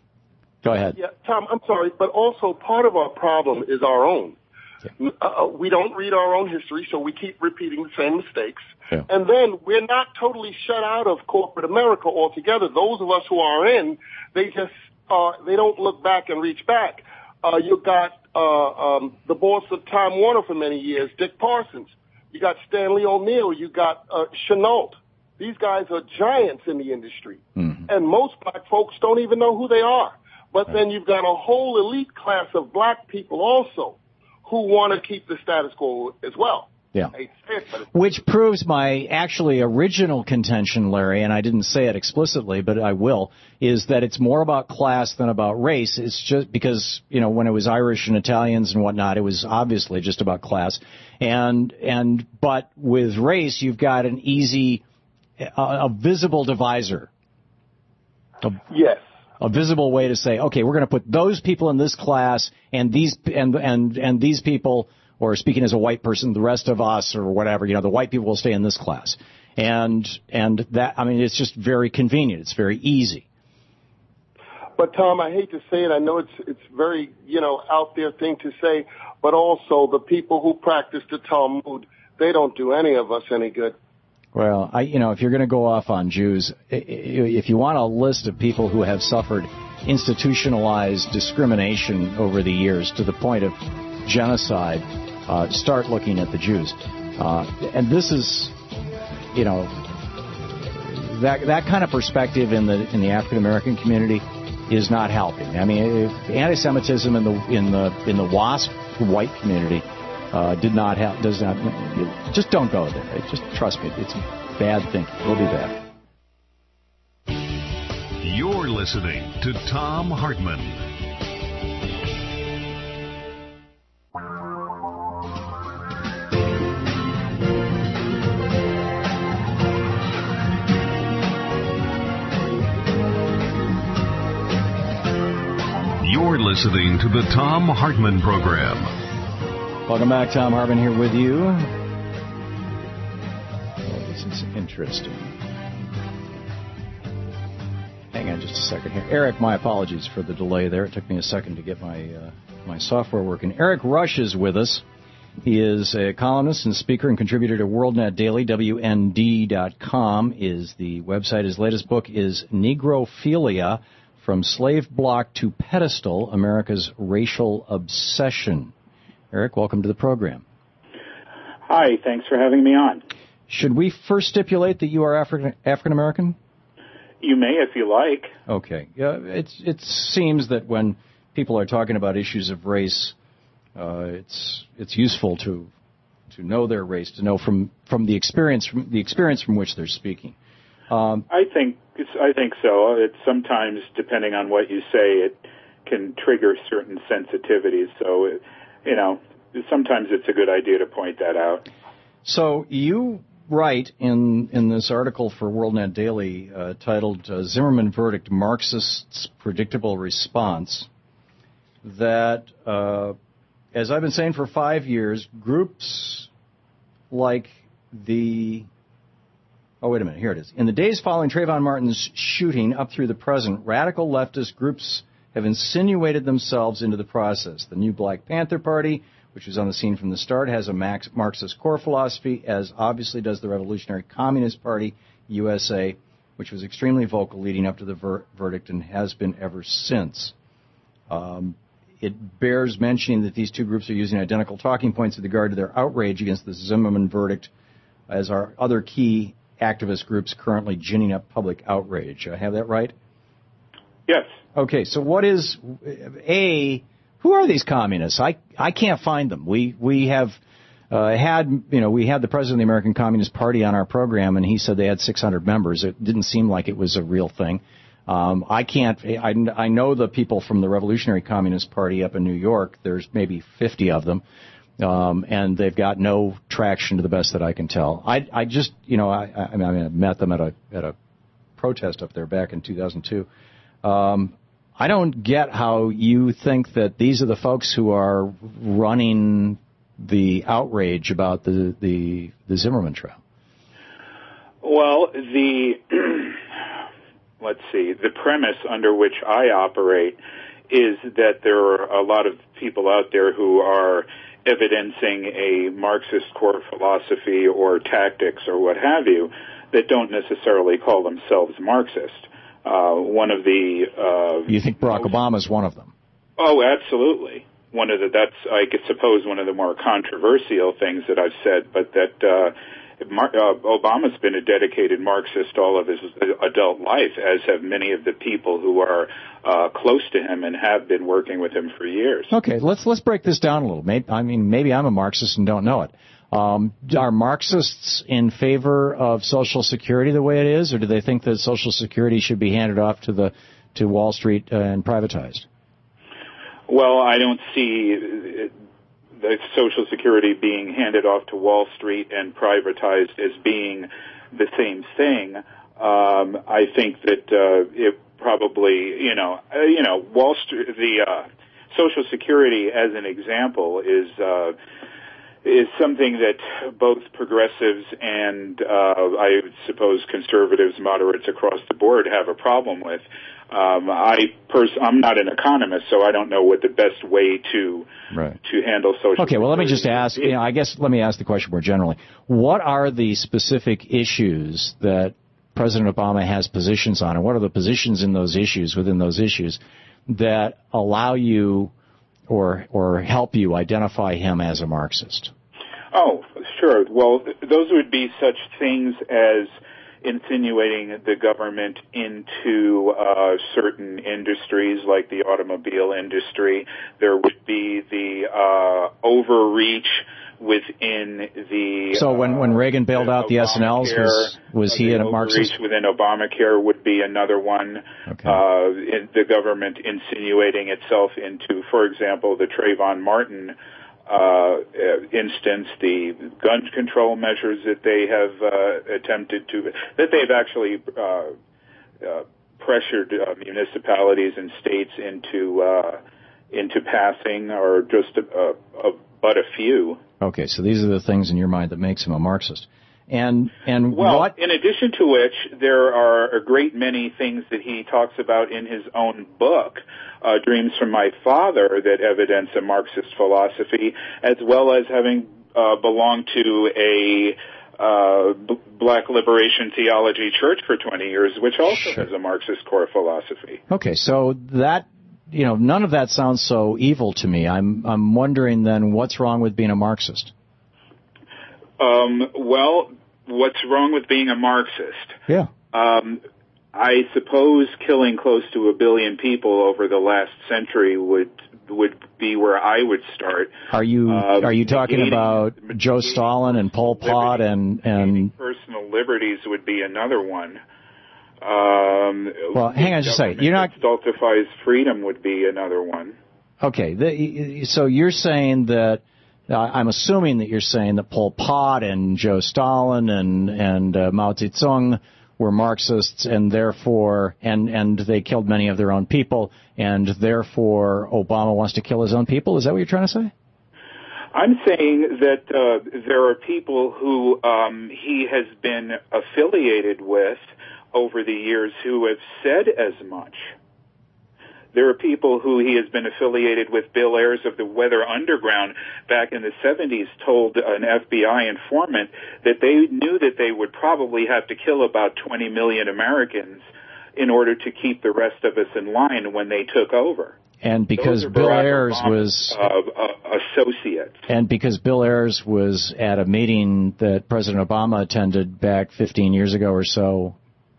B: Go ahead.
K: Yeah, Tom, I'm sorry, but also part of our problem is our own. Yeah. Uh, we don't read our own history, so we keep repeating the same mistakes.
B: Yeah.
K: And then we're not totally shut out of corporate America altogether. Those of us who are in, they just uh, they don't look back and reach back. Uh, you got uh, um, the boss of Time Warner for many years, Dick Parsons. You got Stanley O'Neill. You got uh, Chenault. These guys are giants in the industry.
B: Mm-hmm.
K: and most black folks don't even know who they are. But then you've got a whole elite class of black people also who want to keep the status quo as well.
B: Yeah. Which proves my actually original contention, Larry, and I didn't say it explicitly, but I will, is that it's more about class than about race. It's just because, you know, when it was Irish and Italians and whatnot, it was obviously just about class. And, and, but with race, you've got an easy, a, a visible divisor. A,
K: yes.
B: A visible way to say, okay, we're going to put those people in this class and these, and, and, and these people, or speaking as a white person, the rest of us or whatever, you know, the white people will stay in this class. And and that, I mean, it's just very convenient. It's very easy.
K: But, Tom, I hate to say it. I know it's it's very, you know, out there thing to say, but also the people who practice the Talmud, they don't do any of us any good.
B: Well, I, you know, if you're going to go off on Jews, if you want a list of people who have suffered institutionalized discrimination over the years to the point of genocide, Uh, start looking at the Jews. Uh, and this is, you know, that that kind of perspective in the in the African American community is not helping. I mean, if anti-Semitism in the in the in the WASP white community uh, did not help, does not. Just don't go there. Just trust me, it's a bad thing. We'll be back.
A: You're listening to Thom Hartmann. You're listening to the Thom Hartmann Program.
B: Welcome back. Thom Hartmann here with you. Oh, this is interesting. Hang on just a second here. Eric, my apologies for the delay there. It took me a second to get my uh, my software working. Eric Rush is with us. He is a columnist and speaker and contributor to WorldNet Daily. W N D dot com is the website. His latest book is Negrophilia, From Slave Block to Pedestal, America's Racial Obsession. Eric, welcome to the program.
L: Hi, thanks for having me on.
B: Should we first stipulate that you are African African American?
L: You may, if you like.
B: Okay. Yeah, it's, it seems that when people are talking about issues of race, uh, it's it's useful to to know their race, to know from, from the experience from the experience from which they're speaking. Um,
L: I think I think so. It's sometimes, depending on what you say, it can trigger certain sensitivities. So, it, you know, sometimes it's a good idea to point that out.
B: So you write in in this article for WorldNet Daily uh, titled uh, "Zimmerman Verdict: Marxists' Predictable Response," that, uh, as I've been saying for five years, groups like the Oh, wait a minute. Here it is. In the days following Trayvon Martin's shooting up through the present, radical leftist groups have insinuated themselves into the process. The new Black Panther Party, which was on the scene from the start, has a Marxist core philosophy, as obviously does the Revolutionary Communist Party, U S A, which was extremely vocal leading up to the ver- verdict and has been ever since. Um, it bears mentioning that these two groups are using identical talking points with regard to their outrage against the Zimmerman verdict, as are other key activist groups currently ginning up public outrage. I have that right?
L: Yes.
B: Okay, so what is, A, who are these communists? I I can't find them. We we have uh, had, you know, we had the president of the American Communist Party on our program, and he said they had six hundred members. It didn't seem like it was a real thing. Um, I can't, I, I know the people from the Revolutionary Communist Party up in New York. There's maybe fifty of them. Um, and they've got no traction to the best that I can tell. I, I just, you know, I, I mean, I met them at a at a protest up there back in two thousand two. Um, I don't get how you think that these are the folks who are running the outrage about the the, the Zimmerman trial.
L: Well, the let's see, the premise under which I operate is that there are a lot of people out there who are evidencing a Marxist core philosophy or tactics or what have you that don't necessarily call themselves Marxist. Uh, one of the... Uh,
B: you think Barack Obama is one of them?
L: Oh, absolutely. One of the, that's, I suppose, one of the more controversial things that I've said, but that uh, Mar- uh, Obama's been a dedicated Marxist all of his adult life, as have many of the people who are uh, close to him and have been working with him for years.
B: Okay, let's let's break this down a little. Maybe, I mean, maybe I'm a Marxist and don't know it. Um, are Marxists in favor of Social Security the way it is, or do they think that Social Security should be handed off to the to Wall Street uh, and privatized?
L: Well, I don't see the Social Security being handed off to Wall Street and privatized as being the same thing. Um, I think that uh, it probably, you know, uh, you know, Wall Street, the uh, Social Security, as an example, is. Uh, is something that both progressives and, uh, I suppose, conservatives, moderates across the board have a problem with. Um, I pers- I'm not an economist, so I don't know what the best way to
B: right.
L: to handle social.
B: Okay, well, let me just ask. You know, I guess let me ask the question more generally. What are the specific issues that President Obama has positions on, and what are the positions in those issues within those issues that allow you or or help you identify him as a Marxist?
L: Oh, sure. Well, th- those would be such things as insinuating the government into uh, certain industries like the automobile industry. There would be the uh, overreach within the...
B: So when, when Reagan bailed
L: uh,
B: out the S and Ls, was, was he a Marxist?
L: Overreach within Obamacare would be another one.
B: Okay.
L: Uh, in the government insinuating itself into, for example, the Trayvon Martin uh, instance, the gun control measures that they have uh, attempted to, that they've actually uh, uh, pressured uh, municipalities and states into uh, into passing, or just a, a, a, but a few.
B: Okay, so these are the things in your mind that makes him a Marxist. And and
L: well,
B: what?
L: in addition to which, there are a great many things that he talks about in his own book, uh, Dreams from My Father, that evidence a Marxist philosophy, as well as having uh, belonged to a uh, b- Black Liberation Theology church for twenty years, which also
B: sure.
L: has a Marxist core philosophy.
B: Okay, so that, you know, none of that sounds so evil to me. I'm I'm wondering then, what's wrong with being a Marxist?
L: Um, well, what's wrong with being a Marxist?
B: Yeah.
L: Um, I suppose killing close to a billion people over the last century would would be where I would start.
B: Are you
L: uh,
B: are you talking
L: negating,
B: about Joe Stalin and Pol Pot and and
L: personal liberties would be another one. Um,
B: well, hang on just a second. You're not
L: stultifies freedom would be another one.
B: Okay, the, so you're saying that. Uh, I'm assuming that you're saying that Pol Pot and Joe Stalin and and uh, Mao Zedong were Marxists, and therefore, and and they killed many of their own people, and therefore Obama wants to kill his own people. Is that what you're trying to say?
L: I'm saying that uh, there are people who um, he has been affiliated with over the years who have said as much. There are people who he has been affiliated with. Bill Ayers of the Weather Underground back in the seventies told an F B I informant that they knew that they would probably have to kill about twenty million Americans in order to keep the rest of us in line when they took over.
B: And because Bill Barack Ayers Obama's, was
L: uh, uh, associate.
B: And because Bill Ayers was at a meeting that President Obama attended back fifteen years ago or so,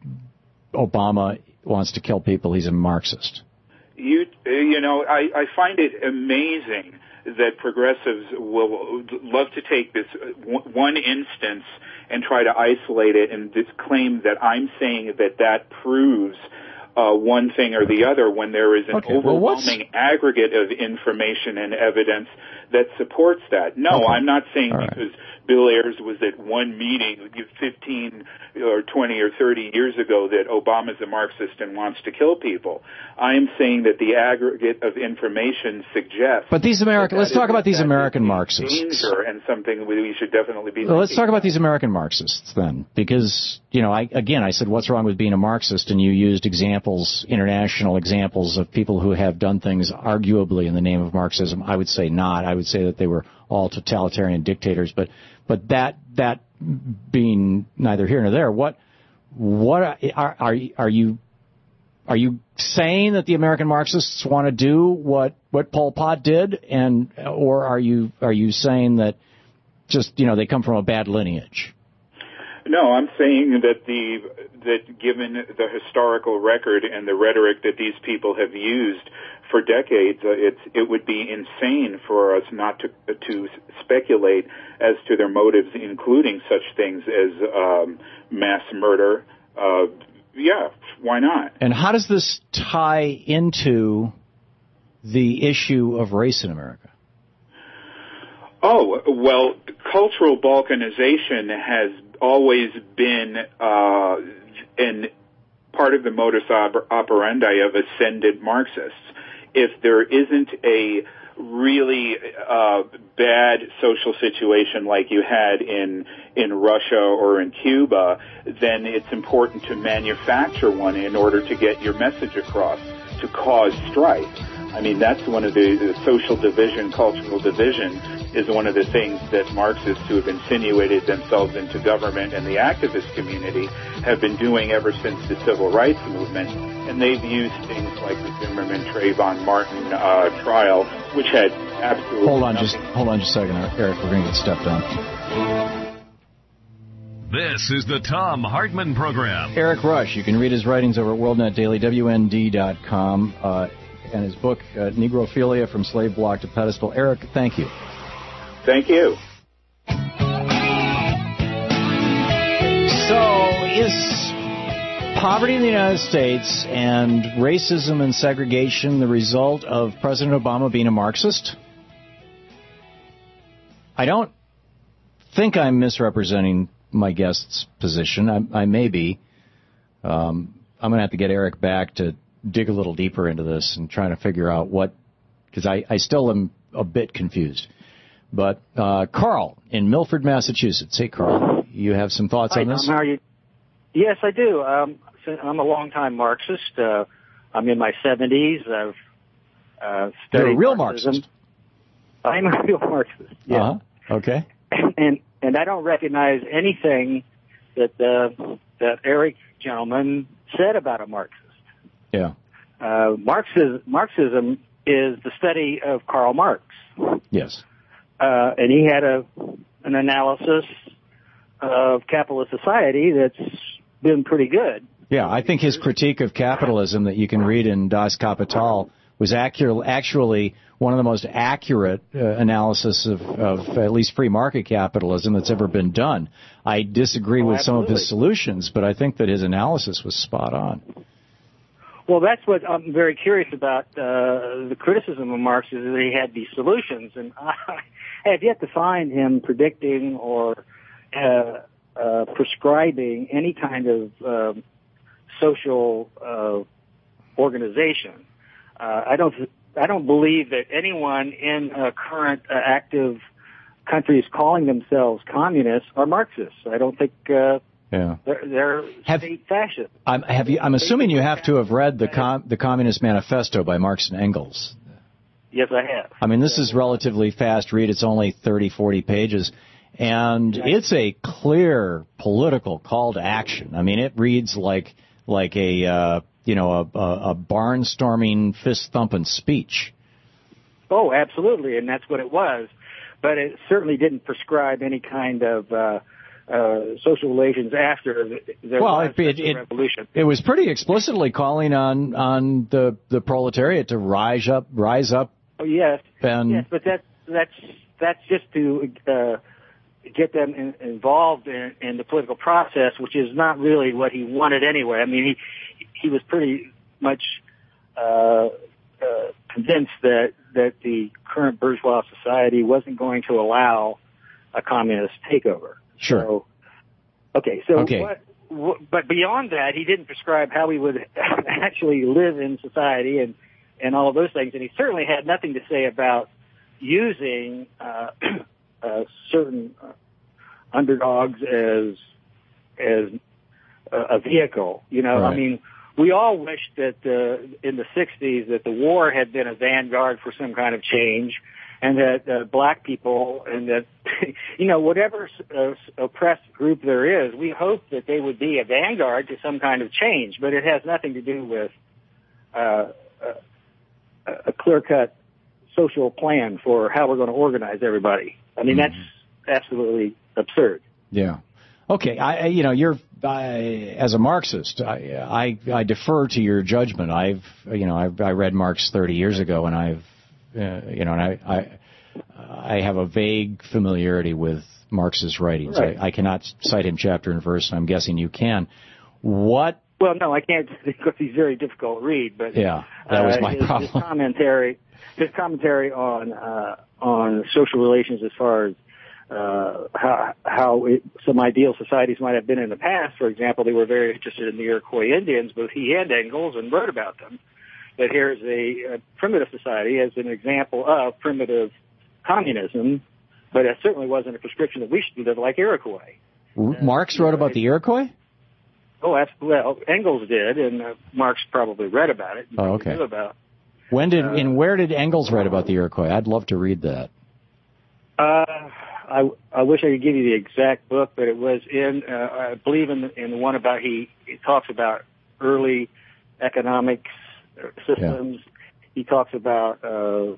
B: Obama wants to kill people. He's a Marxist.
L: You, you know, I, I find it amazing that progressives will love to take this one instance and try to isolate it and just claim that I'm saying that that proves uh, one thing or the other when there is an
B: okay.
L: overwhelming
B: well,
L: aggregate of information and evidence that supports that. No,
B: okay.
L: I'm not saying
B: All
L: because
B: right.
L: Bill Ayers was at one meeting fifteen or twenty or thirty years ago that Obama's a Marxist and wants to kill people. I am saying that the aggregate of information suggests.
B: But these American, let's talk about these American
L: Marxists.
B: Marxists.
L: Danger and something we should definitely be.
B: Well, let's talk about these American Marxists then, because you know, I, again, I said, what's wrong with being a Marxist, and you used examples, international examples of people who have done things arguably in the name of Marxism. I would say not. I would say that they were all totalitarian dictators, but. But that that being neither here nor there, what what are are are you are you saying that the American Marxists want to do what what Pol Pot did, and or are you are you saying that just you know they come from a bad lineage?
L: No, I'm saying that the that given the historical record and the rhetoric that these people have used for decades, uh, it's it would be insane for us not to to speculate as to their motives, including such things as um, mass murder. Uh, yeah, why not?
B: And how does this tie into the issue of race in America?
L: Oh, well, cultural balkanization has always been uh, an part of the modus operandi of ascended Marxists. If there isn't a really uh, bad social situation like you had in in Russia or in Cuba, then it's important to manufacture one in order to get your message across, to cause strife. I mean, that's one of the, the social division, cultural division, is one of the things that Marxists who have insinuated themselves into government and the activist community have been doing ever since the civil rights movement. And they've used things like the Zimmerman Trayvon Martin uh, trial, which had absolutely
B: hold on
L: nothing.
B: just hold on just a second, Eric. We're going to get stepped on.
A: This is the Thom Hartmann Program.
B: Eric Rush. You can read his writings over at WorldNet Daily, W N D dot com, uh, and his book, uh, Negrophilia, From Slave Block to Pedestal. Eric, thank you.
L: Thank you.
B: So, is poverty in the United States and racism and segregation the result of President Obama being a Marxist? I don't think I'm misrepresenting my guest's position. I, I may be. Um, I'm going to have to get Eric back to dig a little deeper into this and try to figure out what, because I, I still am a bit confused. But uh, Carl in Milford, Massachusetts. Hey, Carl, you have some thoughts
M: Hi,
B: on this?
M: Tom, how are you? Yes, I do. Um, I'm a longtime Marxist. Uh, I'm in my seventies. I've uh, studied
B: You're a real
M: Marxism.
B: Marxist.
M: I'm a real Marxist. Yeah.
B: Uh-huh. Okay.
M: And and I don't recognize anything that the that Eric gentleman said about a Marxist.
B: Yeah.
M: Uh, Marxism, Marxism is the study of Karl Marx.
B: Yes.
M: Uh, and he had a an analysis of capitalist society that's been pretty good.
B: Yeah, I think his critique of capitalism that you can read in Das Kapital was accurate, actually one of the most accurate uh, analysis of, of at least free market capitalism that's ever been done. I disagree
M: Oh,
B: with some of
M: absolutely.
B: his solutions, but I think that his analysis was spot on.
M: Well, that's what I'm very curious about. Uh, the criticism of Marx is that he had these solutions, and I have yet to find him predicting or uh, uh, prescribing any kind of uh, social uh, organization. Uh, I don't. I don't believe that anyone in a current uh, active countries calling themselves communists are Marxists. I don't think. Uh,
B: Yeah.
M: They're, they're
B: Have-
M: state fascists.
B: I'm, have you, I'm assuming you have to have read the com, the Communist Manifesto by Marx and Engels.
M: Yes, I have.
B: I mean, this is relatively fast read. It's only thirty, forty pages. And it's a clear political call to action. I mean, it reads like like a, uh, you know, a, a, a barnstorming, fist-thumping speech.
M: Oh, absolutely, and that's what it was. But it certainly didn't prescribe any kind of uh, uh, social relations after there
B: Well,
M: was
B: it,
M: a
B: it,
M: revolution.
B: It was pretty explicitly calling on on the, the proletariat to rise up, rise up.
M: Oh, yes,
B: and
M: yes, but that's that's that's just to uh, get them in, involved in, in the political process, which is not really what he wanted anyway. I mean, he he was pretty much uh, uh, convinced that that the current bourgeois society wasn't going to allow a communist takeover.
B: Sure.
M: So, okay. So,
B: Okay.
M: What, what, but beyond that, he didn't prescribe how we would actually live in society and and all of those things. And he certainly had nothing to say about using uh, uh, certain uh, underdogs as as a, a vehicle. You know,
B: Right.
M: I mean, we all wish that uh, in the sixties that the war had been a vanguard for some kind of change, and that uh, black people and that, you know, whatever uh, oppressed group there is, we hope that they would be a vanguard to some kind of change. But it has nothing to do with uh, a, a clear-cut social plan for how we're going to organize everybody. I mean,
B: Mm-hmm.
M: that's absolutely absurd.
B: Yeah. Okay, I, you know, you're I, as a Marxist, I, I I defer to your judgment. I've, you know, I've, I read Marx thirty years ago, and I've, uh, you know, and I, I I have a vague familiarity with Marx's writings.
M: Right.
B: I, I cannot cite him chapter and verse, and I'm guessing you can. What?
M: Well, no, I can't because he's very difficult to read. But
B: yeah, that was my
M: uh, his,
B: problem.
M: His commentary, his commentary on uh, on social relations as far as uh, how, how it, some ideal societies might have been in the past. For example, they were very interested in the Iroquois Indians. Both he and Engels and wrote about them. But here's a, a primitive society as an example of primitive communism, but it certainly wasn't a prescription that we should live like Iroquois.
B: Marx wrote about the Iroquois?
M: Oh, well, Engels did, and uh, Marx probably read about it.
B: Oh, okay.
M: Knew about.
B: When did
M: uh,
B: and where did Engels write about the Iroquois? I'd love to read that.
M: Uh, I I wish I could give you the exact book, but it was in uh, I believe in the, in the one about he, he talks about early economics systems. Yeah. He talks about. Uh,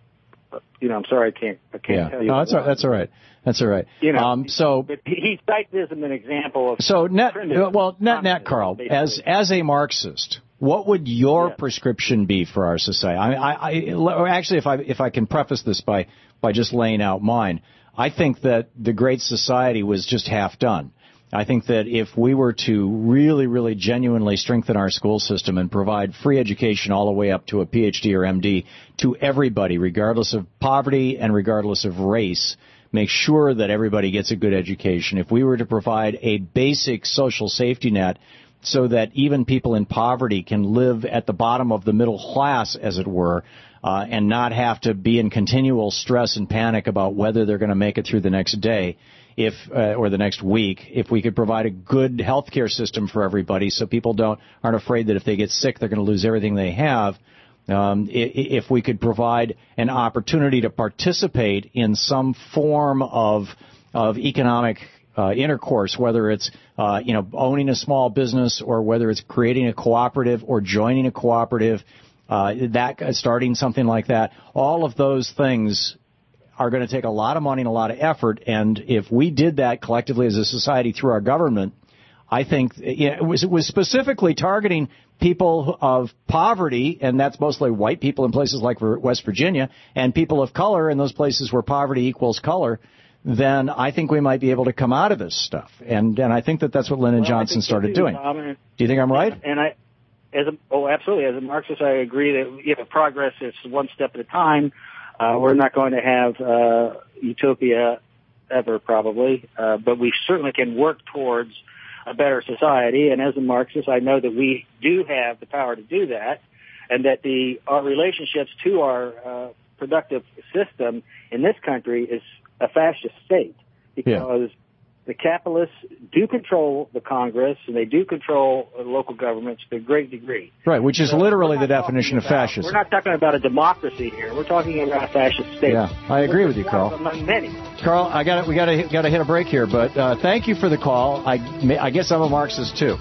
M: You know, I'm sorry, I can't. I can't
B: yeah.
M: tell you.
B: No, that's all, that's all right. That's all right.
M: You know,
B: um, so
M: but he, he cites this as an example of.
B: So net, well, net, net, Carl, as as a Marxist, what would your yeah. prescription be for our society? I, I, I actually, if I if I can preface this by by just laying out mine, I think that the Great Society was just half done. I think that if we were to really, really genuinely strengthen our school system and provide free education all the way up to a P H D or M D to everybody, regardless of poverty and regardless of race, make sure that everybody gets a good education. If we were to provide a basic social safety net so that even people in poverty can live at the bottom of the middle class, as it were, uh, and not have to be in continual stress and panic about whether they're going to make it through the next day, if uh, or the next week, if we could provide a good health care system for everybody so people don't aren't afraid that if they get sick they're going to lose everything they have, um, if we could provide an opportunity to participate in some form of of economic uh, intercourse, whether it's uh, you know owning a small business or whether it's creating a cooperative or joining a cooperative, uh, that starting something like that, all of those things are going to take a lot of money and a lot of effort, and if we did that collectively as a society through our government, I think you know, it, was, it was specifically targeting people of poverty, and that's mostly white people in places like West Virginia, and people of color in those places where poverty equals color, then I think we might be able to come out of this stuff. And and I think that that's what Lyndon well, Johnson started doing. Um, Do you think I'm right?
M: And I, as a, oh, absolutely. As a Marxist, I agree that you know, progress is one step at a time. Uh, we're not going to have uh, utopia ever, probably, uh, but we certainly can work towards a better society. And as a Marxist, I know that we do have the power to do that, and that the our relationships to our uh, productive system in this country is a fascist state, because yeah. the capitalists do control the Congress and they do control uh, local governments to a great degree.
B: Right, which is so literally the definition of
M: about,
B: fascism.
M: We're not talking about a democracy here. We're talking about a fascist state.
B: Yeah, I agree with you, Carl.
M: Among many.
B: Carl, I got we got to got to hit a break here, but uh, thank you for the call. I I guess I'm a Marxist too.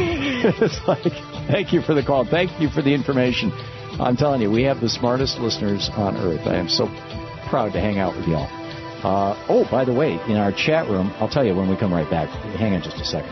B: It's like, thank you for the call. Thank you for the information. I'm telling you, we have the smartest listeners on earth. I am so proud to hang out with y'all. Uh, oh, by the way, in our chat room, I'll tell you when we come right back. Hang on just a second.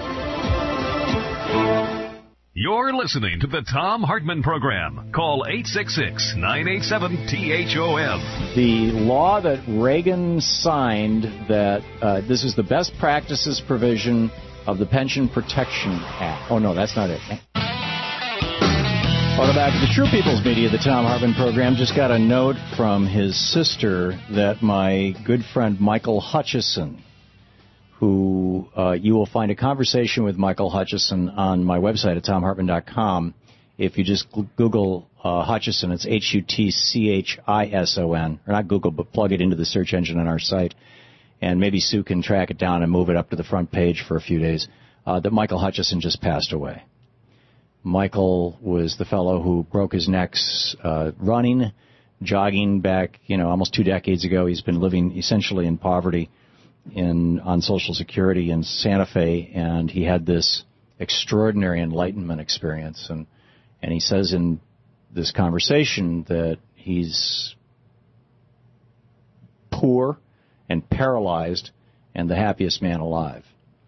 A: You're listening to the Thom Hartmann Program. Call eight six six, nine eight seven, T H O M.
B: The law that Reagan signed, that uh, this is the best practices provision of the Pension Protection Act. Oh, no, that's not it. Welcome back to the True People's Media, the Thom Hartmann Program. Just got a note from his sister that my good friend Michael Hutchison, who uh, you will find a conversation with Michael Hutchison on my website at thom hartmann dot com. If you just Google uh, Hutchison, it's H U T C H I S O N, or not Google, but plug it into the search engine on our site, and maybe Sue can track it down and move it up to the front page for a few days, uh, that Michael Hutchison just passed away. Michael was the fellow who broke his neck uh, running, jogging back, you know, almost two decades ago. He's been living essentially in poverty in on Social Security in Santa Fe, and he had this extraordinary enlightenment experience. And, and he says in this conversation that he's poor and paralyzed and the happiest man alive.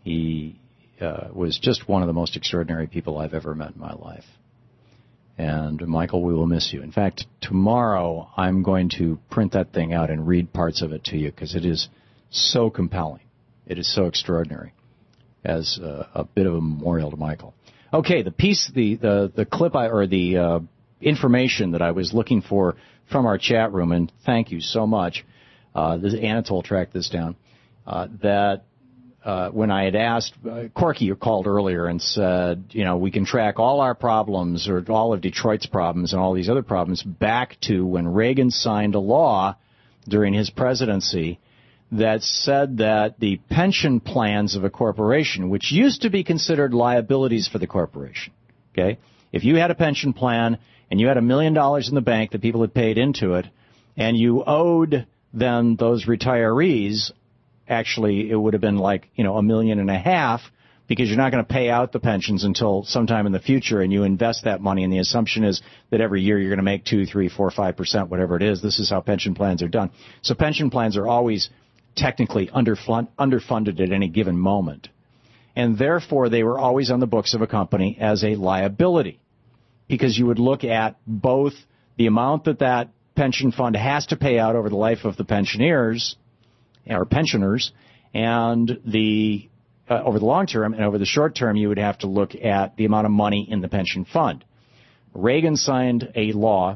B: He uh, was just one of the most extraordinary people I've ever met in my life. And, Michael, we will miss you. In fact, tomorrow I'm going to print that thing out and read parts of it to you because it is so compelling. It is so extraordinary as uh, a bit of a memorial to Michael. Okay, the piece, the, the, the clip I, or the uh, information that I was looking for from our chat room, and thank you so much, uh, this, Anatole tracked this down, uh, that uh, when I had asked, uh, Corky called earlier and said, you know, we can track all our problems or all of Detroit's problems and all these other problems back to when Reagan signed a law during his presidency that said that the pension plans of a corporation, which used to be considered liabilities for the corporation, okay, if you had a pension plan and you had a million dollars in the bank that people had paid into it, and you owed then those retirees, actually it would have been like, you know, a million and a half, because you're not going to pay out the pensions until sometime in the future, and you invest that money, and the assumption is that every year you're going to make two, three, four, five percent, whatever it is. This is how pension plans are done. So pension plans are always technically underfund, underfunded at any given moment, and therefore they were always on the books of a company as a liability, because you would look at both the amount that that pension fund has to pay out over the life of the pensioners or pensioners, and the uh, over the long term, and over the short term, you would have to look at the amount of money in the pension fund. Reagan signed a law.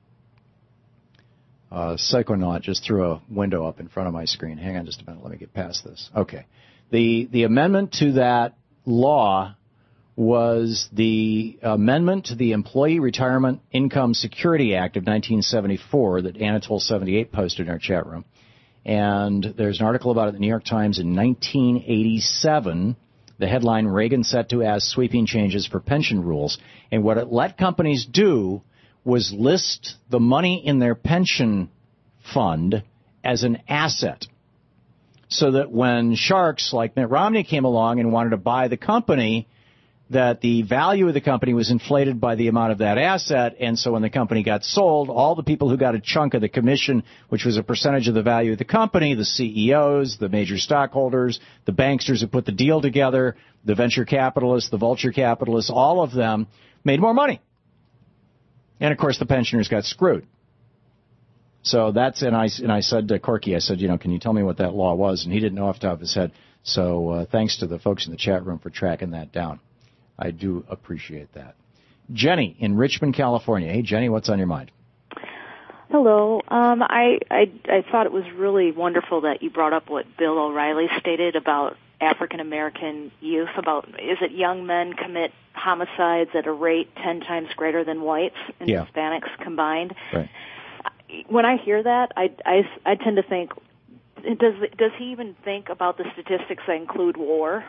B: Uh, Psychonaut just threw a window up in front of my screen. Hang on just a minute. Let me get past this. Okay. The the amendment to that law was the amendment to the Employee Retirement Income Security Act of nineteen seventy-four that Anatole seventy-eight posted in our chat room. And there's an article about it in the New York Times in nineteen eighty-seven. The headline, Reagan set to ask sweeping changes for pension rules. And what it let companies do was list the money in their pension fund as an asset, so that when sharks like Mitt Romney came along and wanted to buy the company, that the value of the company was inflated by the amount of that asset, and so when the company got sold, all the people who got a chunk of the commission, which was a percentage of the value of the company, the C E Os, the major stockholders, the banksters who put the deal together, the venture capitalists, the vulture capitalists, all of them made more money. And, of course, the pensioners got screwed. So that's, and I, and I said to Corky, I said, you know, can you tell me what that law was? And he didn't know off the top of his head. So uh, thanks to the folks in the chat room for tracking that down. I do appreciate that. Jenny in Richmond, California. Hey, Jenny, what's on your mind?
N: Hello. Um, I, I I thought it was really wonderful that you brought up what Bill O'Reilly stated about African American youth. About, is it young men commit homicides at a rate ten times greater than whites and
B: yeah.
N: Hispanics combined?
B: Right.
N: When I hear that, I, I, I tend to think, does does he even think about the statistics that include war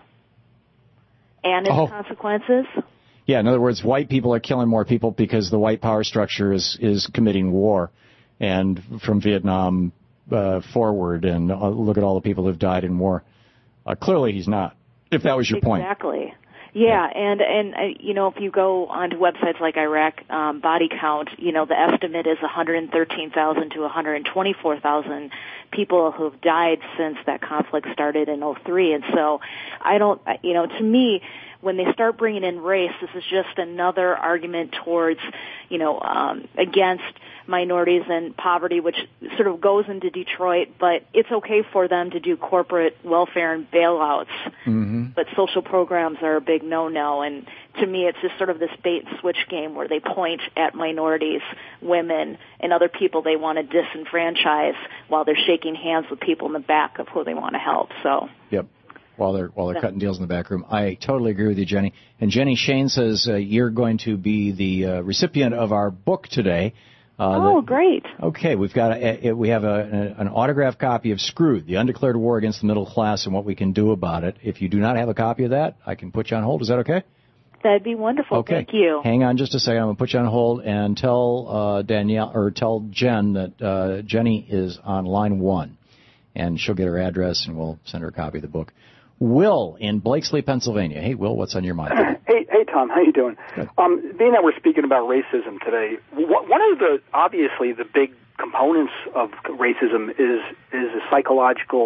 N: and its
B: oh.
N: consequences?
B: Yeah, in other words, white people are killing more people because the white power structure is, is committing war, and from Vietnam uh, forward, and uh, look at all the people who've died in war. Uh, clearly he's not, if that was your
N: exactly.
B: point.
N: Exactly. Yeah, and, and uh, you know, if you go onto websites like Iraq um, Body Count, you know, the estimate is one hundred thirteen thousand to one hundred twenty-four thousand people who have died since that conflict started in oh three. And so I don't, you know, to me, when they start bringing in race, this is just another argument towards, you know, um, against minorities and poverty, which sort of goes into Detroit, but it's okay for them to do corporate welfare and bailouts.
B: Mm-hmm.
N: But social programs are a big no-no, and to me it's just sort of this bait-and-switch game where they point at minorities, women, and other people they want to disenfranchise while they're shaking hands with people in the back of who they want to help. So. Yep.
B: While they're while they're cutting deals in the back room. I totally agree with you, Jenny. And Jenny Shane says uh, you're going to be the uh, recipient of our book today. Uh,
N: oh,
B: that,
N: great!
B: Okay, we've got a, a, we have a, a, an autographed copy of Screwed: The Undeclared War Against the Middle Class and What We Can Do About It. If you do not have a copy of that, I can put you on hold. Is that okay?
N: That'd be wonderful.
B: Okay.
N: Thank you.
B: Hang on just a second. I'm going to put you on hold and tell uh, Danielle or tell Jen that uh, Jenny is on line one, and she'll get her address and we'll send her a copy of the book. Will in Blakesley, Pennsylvania. Hey, Will, what's on your mind?
O: Hey, hey, Tom, how you doing? Um, being that we're speaking about racism today, one of the obviously the big components of racism is is a psychological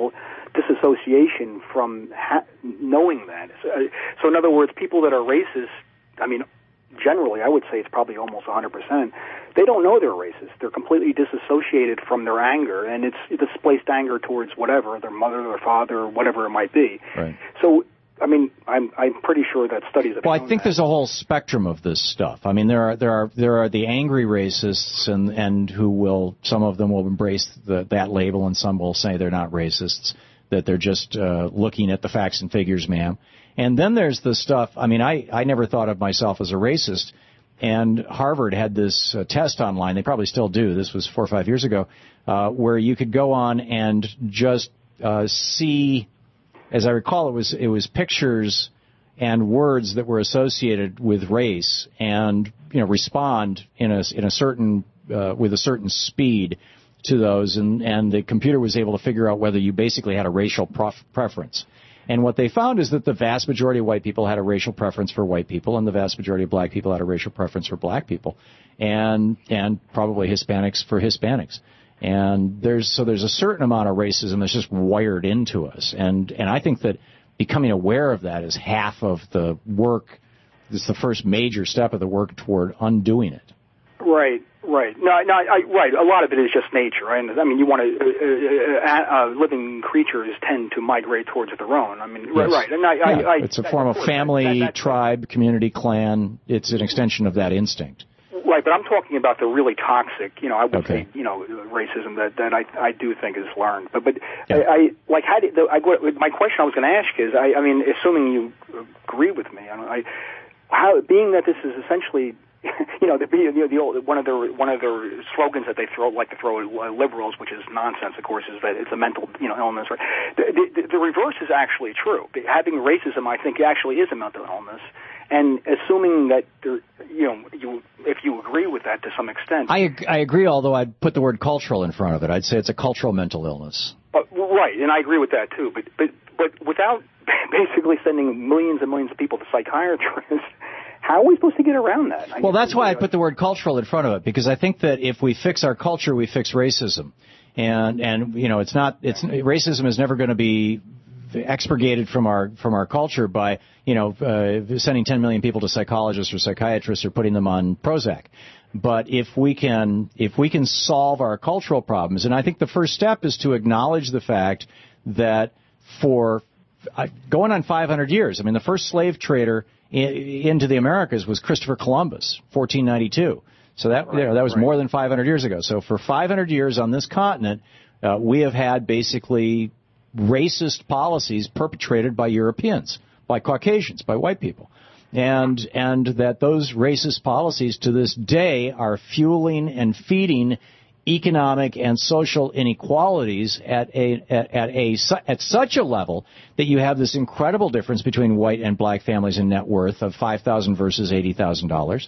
O: disassociation from ha- knowing that. So, so in other words, people that are racist, I mean, generally, I would say it's probably almost one hundred percent, they don't know they're racist. They're completely disassociated from their anger, and it's displaced anger towards whatever, their mother, their father, whatever it might be.
B: Right.
O: So, I mean, I'm I'm pretty sure that studies have
B: Well,
O: shown
B: I think
O: that.
B: there's a whole spectrum of this stuff. I mean, there are there are there are the angry racists, and and who will some of them will embrace the, that label, and some will say they're not racists, that they're just uh, looking at the facts and figures, ma'am. And then there's the stuff. I mean, I I never thought of myself as a racist, and Harvard had this uh, test online. They probably still do. This was four or five years ago, uh, where you could go on and just uh, see. As I recall, it was it was pictures and words that were associated with race, and you know respond in a in a certain uh, with a certain speed to those, and and the computer was able to figure out whether you basically had a racial prof- preference. And what they found is that the vast majority of white people had a racial preference for white people, and the vast majority of black people had a racial preference for black people, and and probably Hispanics for Hispanics. And there's so there's a certain amount of racism that's just wired into us, and and I think that becoming aware of that is half of the work. It's the first major step of the work toward undoing it.
O: Right, right. No, no, I, right. A lot of it is just nature, right? I mean, you want to uh, uh, uh, living creatures tend to migrate towards their own. I mean,
B: Yes.
O: right, right. And I,
B: Yeah,
O: I, I,
B: it's a form of
O: course,
B: family,
O: that, that,
B: tribe, community, clan. It's an extension of that instinct.
O: Right, but I'm talking about the really toxic, you know, I would
B: Okay.
O: say, you know, racism that, that I I do think is learned. But but
B: Yeah.
O: I, I like how do, the, I my question I was going to ask is I I mean assuming you agree with me, I, I how being that this is essentially. You know, the, you know, the old, one of their one of their slogans that they throw like to throw at liberals, which is nonsense, of course, is that it's a mental you know illness. Right? The, the, the reverse is actually true. Having racism, I think, actually is a mental illness. And assuming that there, you know, you if you agree with that to some extent,
B: I I agree. Although I'd put the word cultural in front of it, I'd say it's a cultural mental illness.
O: But, right, and I agree with that too. But but but without basically sending millions and millions of people to psychiatrists. How are we supposed to get around that? I
B: Well, that's why I put the word cultural in front of it, because I think that if we fix our culture, we fix racism. And, and you know, it's not, it's, racism is never going to be expurgated from our, from our culture by, you know, uh, sending ten million people to psychologists or psychiatrists or putting them on Prozac. But if we can, if we can solve our cultural problems, and I think the first step is to acknowledge the fact that for uh, going on five hundred years, I mean, the first slave trader into the Americas was Christopher Columbus, fourteen ninety-two. So that right, you know, that was right. more than five hundred years ago. So for five hundred years on this continent, uh, we have had basically racist policies perpetrated by Europeans, by Caucasians, by white people. And and that those racist policies to this day are fueling and feeding economic and social inequalities at a at, at a at such a level that you have this incredible difference between white and black families in net worth of five thousand versus eighty thousand dollars,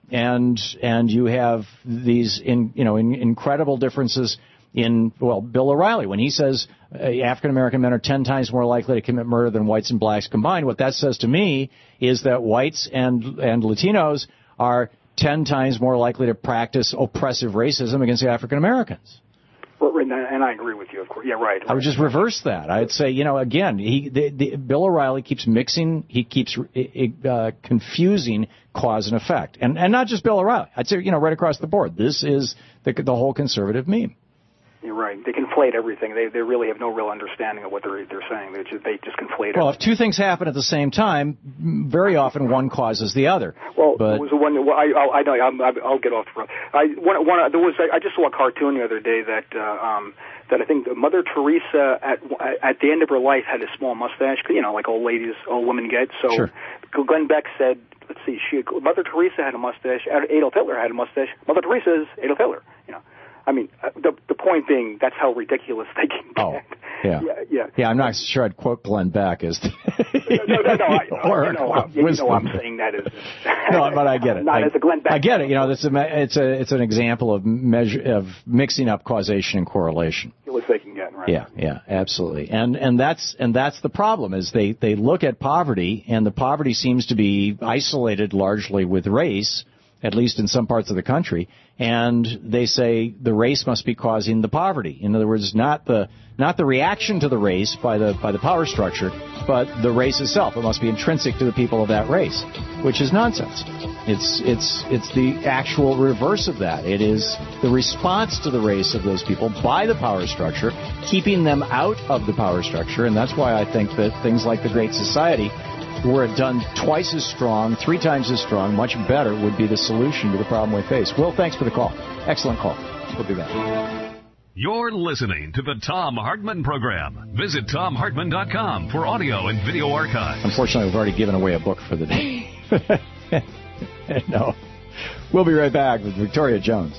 B: and and you have these in you know in, incredible differences in well Bill O'Reilly when he says uh, African American men are ten times more likely to commit murder than whites and blacks combined. What that says to me is that whites and and Latinos are ten times more likely to practice oppressive racism against the African Americans.
O: And I agree with you, of course. Yeah, right. right.
B: I would just reverse that. I'd say, you know, again, he, the, the, Bill O'Reilly keeps mixing, he keeps uh, confusing cause and effect. And and not just Bill O'Reilly. I'd say, you know, right across the board. This is the, the whole conservative meme.
O: You're right. They conflate everything. They they really have no real understanding of what they're they're saying. They just they just conflate it.
B: Well, if two things happen at the same time, very often one causes the other.
O: Well,
B: but,
O: there was one. Well, I I know I'm, I'll get off the road. I one one there was I just saw a cartoon the other day that uh, um that I think Mother Teresa at at the end of her life had a small mustache. You know, like old ladies, old women get. So
B: sure.
O: Glenn Beck said, let's see, she Mother Teresa had a mustache. Adolf Hitler had a mustache. Mother Teresa is Adolf Hitler. You know. I mean, the the point being, that's how ridiculous they can get.
B: Oh, yeah.
O: yeah, yeah.
B: Yeah, I'm not sure I'd quote Glenn Beck as the
O: no, no, no, I,
B: or
O: you know, you know I'm saying that as
B: no, but I get it.
O: Not
B: I,
O: as a Glenn Beck.
B: I get it. You know, it's a it's a it's an example of measure of mixing up causation and correlation.
O: What they can get, right?
B: Yeah, yeah, absolutely. And and that's and that's the problem is they they look at poverty, and the poverty seems to be isolated largely with race. at least in some parts of the country, and they say the race must be causing the poverty. In other words, not the not the reaction to the race by the by the power structure, but the race itself. It must be intrinsic to the people of that race, which is nonsense. It's it's it's the actual reverse of that. It is the response to the race of those people by the power structure, keeping them out of the power structure, and that's why I think that things like the Great Society, were it done twice as strong, three times as strong, much better, would be the solution to the problem we face. Will, thanks for the call. Excellent call. We'll be back.
A: You're listening to the Thom Hartmann Program. Visit Thom Hartmann dot com for audio and video archives.
B: Unfortunately, we've already given away a book for the day. No. We'll be right back with Victoria Jones.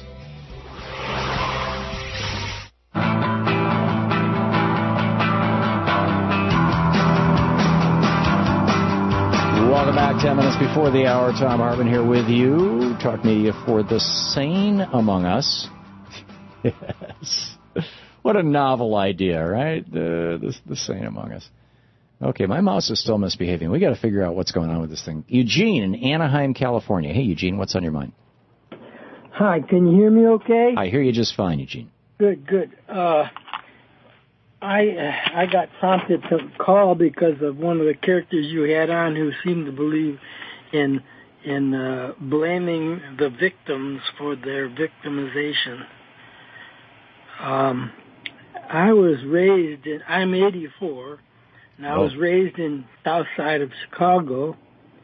B: Welcome back. Ten minutes before the hour. Thom Hartmann here with you. Talk media for the sane among us. Yes. What a novel idea, right? The, the, the sane among us. Okay, my mouse is still misbehaving. We got to figure out what's going on with this thing. Eugene in Anaheim, California. Hey, Eugene, what's on your mind?
P: Hi, can you hear me okay?
B: I hear you just fine, Eugene.
P: Good, good. Uh, I uh, I got prompted to call because of one of the characters you had on who seemed to believe in in uh, blaming the victims for their victimization. Um, I was raised in, I'm eighty-four, and I oh. was raised in south side of Chicago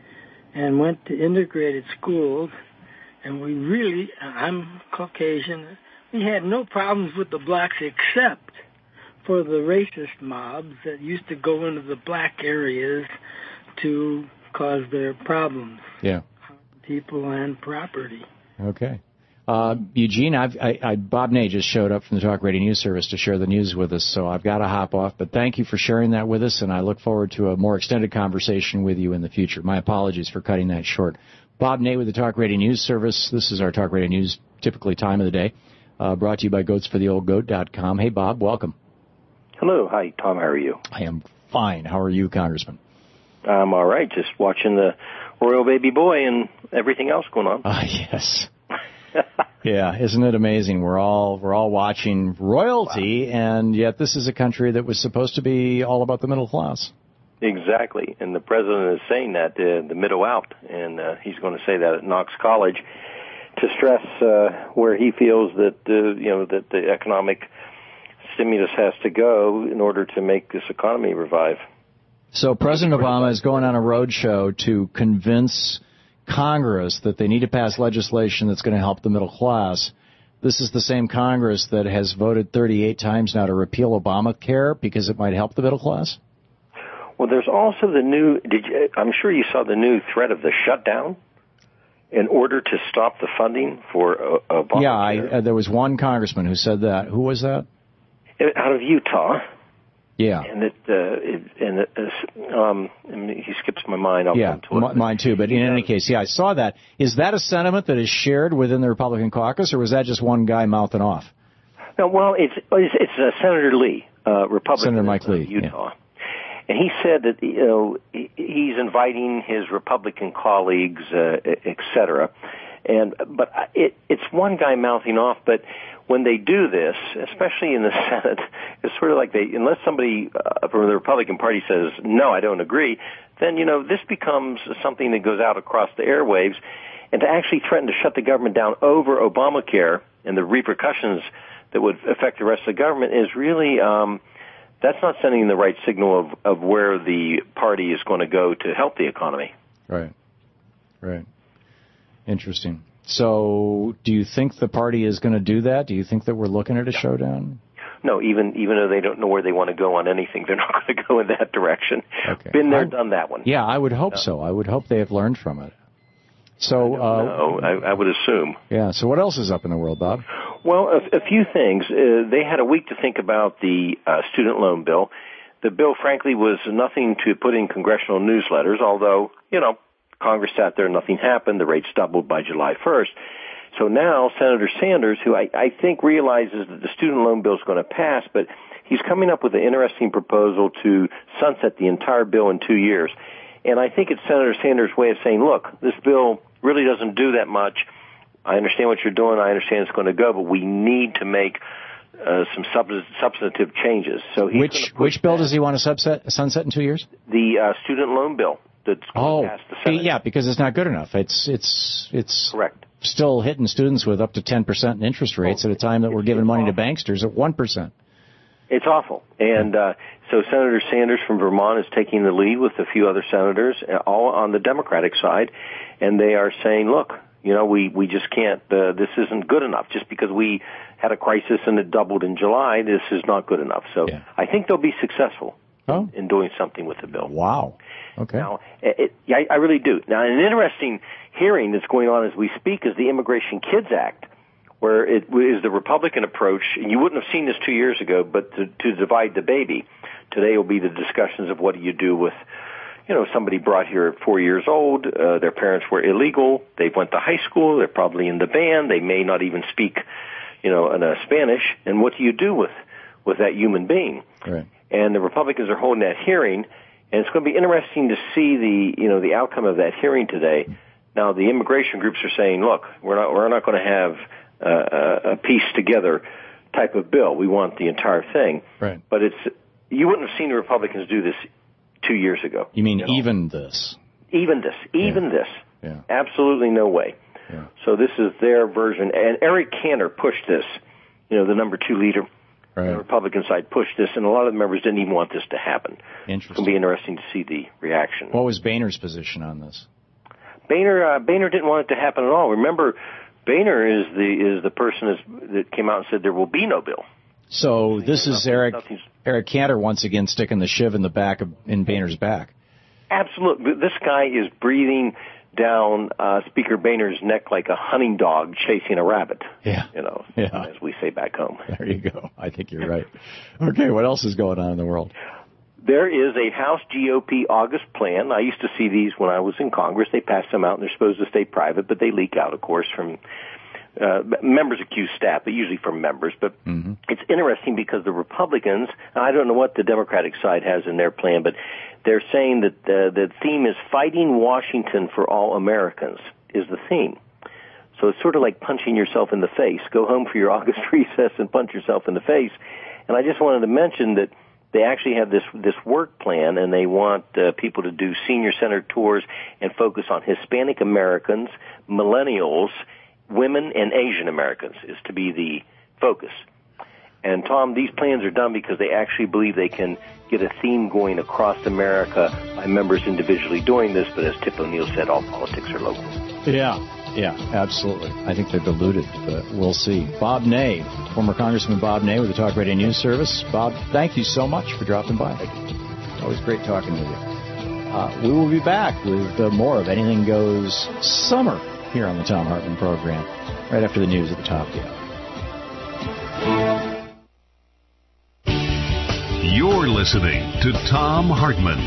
P: and went to integrated schools, and we really, I'm Caucasian, we had no problems with the blacks except for the racist mobs that used to go into the black areas to cause their problems.
B: Yeah.
P: People and property.
B: Okay. Uh, Eugene, I've, I, I, Bob Ney just showed up from the Talk Radio News Service to share the news with us, so I've got to hop off. But thank you for sharing that with us, and I look forward to a more extended conversation with you in the future. My apologies for cutting that short. Bob Ney with the Talk Radio News Service. This is our Talk Radio News, typically time of the day, uh, brought to you by goats for the old goat dot com. Hey, Bob, welcome.
Q: Hello. Hi, Tom. How are you?
B: I am fine. How are you, Congressman?
Q: I'm all right. Just watching the royal baby boy and everything else going on.
B: Ah, uh, yes. Yeah, isn't it amazing? We're all we're all watching royalty, wow. And yet this is a country that was supposed to be all about the middle class.
Q: Exactly, and the president is saying that, uh, the middle out, and uh, he's going to say that at Knox College to stress uh, where he feels that uh, you know that the economic stimulus has to go in order to make this economy revive.
B: So President Obama is going on a road show to convince Congress that they need to pass legislation that's going to help the middle class. This is the same Congress that has voted thirty-eight times now to repeal Obamacare because it might help the middle class?
Q: Well, there's also the new, did you, I'm sure you saw the new threat of the shutdown in order to stop the funding for uh, Obamacare.
B: Yeah, I, uh, there was one congressman who said that. Who was that?
Q: Out of Utah.
B: Yeah.
Q: And it, uh, it and it, uh, um, and he skips my mind. I'll
B: yeah, m- mine too. But in any case, yeah, I saw that. Is that a sentiment that is shared within the Republican caucus, or was that just one guy mouthing off?
Q: No, well, it's it's, it's uh, Senator Lee, uh, Republican,
B: Senator Mike Lee,
Q: of Utah,
B: yeah.
Q: And he said that you know he's inviting his Republican colleagues, uh, et cetera. And but it, it's one guy mouthing off, but when they do this, especially in the Senate, it's sort of like they, unless somebody uh, from the Republican Party says, no, I don't agree, then, you know, this becomes something that goes out across the airwaves. And to actually threaten to shut the government down over Obamacare and the repercussions that would affect the rest of the government is really, um, that's not sending the right signal of, of where the party is going to go to help the economy.
B: Right, right. Interesting. So do you think the party is going to do that? Do you think that we're looking at a showdown?
Q: No, even even though they don't know where they want to go on anything, they're not going to go in that direction.
B: Okay.
Q: Been there,
B: I,
Q: done that one.
B: Yeah, I would hope no. so. I would hope they have learned from it. So,
Q: I uh, no, I, I would assume.
B: Yeah, so what else is up in the world, Bob?
Q: Well, a, a few things. Uh, they had a week to think about the uh, student loan bill. The bill, frankly, was nothing to put in congressional newsletters, although, you know, Congress sat there, nothing happened. The rates doubled by July first. So now Senator Sanders, who I, I think realizes that the student loan bill is going to pass, but he's coming up with an interesting proposal to sunset the entire bill in two years. And I think it's Senator Sanders' way of saying, look, this bill really doesn't do that much. I understand what you're doing. I understand it's going to go, but we need to make uh, some sub- substantive changes. So he's
B: which which bill does he want to subset, sunset in two years?
Q: The uh, student loan bill that's going
B: oh,
Q: past the Senate.
B: Yeah, because it's not good enough. It's it's it's
Q: correct.
B: Still hitting students with up to ten percent in interest rates oh, at a time that we're giving money awful. to banksters at one percent.
Q: It's awful. And uh, so Senator Sanders from Vermont is taking the lead with a few other senators, all on the Democratic side, and they are saying, look, you know, we, we just can't, uh, this isn't good enough. Just because we had a crisis and it doubled in July, this is not good enough. So yeah. I think they'll be successful oh. in doing something with the bill.
B: Wow. Okay.
Q: Now, it, it, I, I really do. Now, an interesting hearing that's going on as we speak is the Immigration Kids Act, where it is the Republican approach, and you wouldn't have seen this two years ago, but to, to divide the baby. Today will be the discussions of what do you do with, you know, somebody brought here at four years old, uh, their parents were illegal, they went to high school, they're probably in the band, they may not even speak, you know, in, uh, Spanish, and what do you do with, with that human being?
B: Right.
Q: And the Republicans are holding that hearing, and it's going to be interesting to see the, you know, the outcome of that hearing today. Now, the immigration groups are saying, look, we're not, we're not going to have uh, a piece together type of bill. We want the entire thing.
B: Right.
Q: But it's, you wouldn't have seen the Republicans do this two years ago.
B: You mean even this?
Q: Even this. Even
B: yeah.
Q: this.
B: Yeah.
Q: Absolutely no way.
B: Yeah.
Q: So this is their version. And Eric Cantor pushed this, you know, the number two leader.
B: Right.
Q: The Republican side pushed this, and a lot of the members didn't even want this to happen.
B: Interesting.
Q: It's going to be interesting to see the reaction.
B: What was Boehner's position on this?
Q: Boehner, uh, Boehner didn't want it to happen at all. Remember, Boehner is the is the person is, that came out and said there will be no bill.
B: So this is Eric Eric Cantor once again sticking the shiv in the back of in Boehner's back.
Q: Absolutely, this guy is breathing down uh, Speaker Boehner's neck like a hunting dog chasing a rabbit.
B: Yeah,
Q: you know,
B: yeah.
Q: as we say back home.
B: There you go. I think you're right. Okay, what else is going on in the world?
Q: There is a House G O P August plan. I used to see these when I was in Congress. They pass them out, and they're supposed to stay private, but they leak out, of course, from uh, members accuse staff, but usually from members. But
B: mm-hmm.
Q: it's interesting because the Republicans, and I don't know what the Democratic side has in their plan, but they're saying that uh, the theme is fighting Washington for all Americans is the theme. So it's sort of like punching yourself in the face. Go home for your August recess and punch yourself in the face. And I just wanted to mention that they actually have this this work plan, and they want uh, people to do senior center tours and focus on Hispanic Americans, millennials, women, and Asian Americans is to be the focus. And, Tom, these plans are done because they actually believe they can get a theme going across America by members individually doing this, but as Tip O'Neill said, all politics are local.
B: Yeah, yeah, absolutely. I think they're deluded, but we'll see. Bob Ney, former Congressman Bob Ney with the Talk Radio News Service. Bob, thank you so much for dropping by. Always great talking with you. Uh, we will be back with uh, more of Anything Goes Summer here on the Thom Hartmann program, right after the news at the top of the hour.
A: You're listening to Thom Hartmann.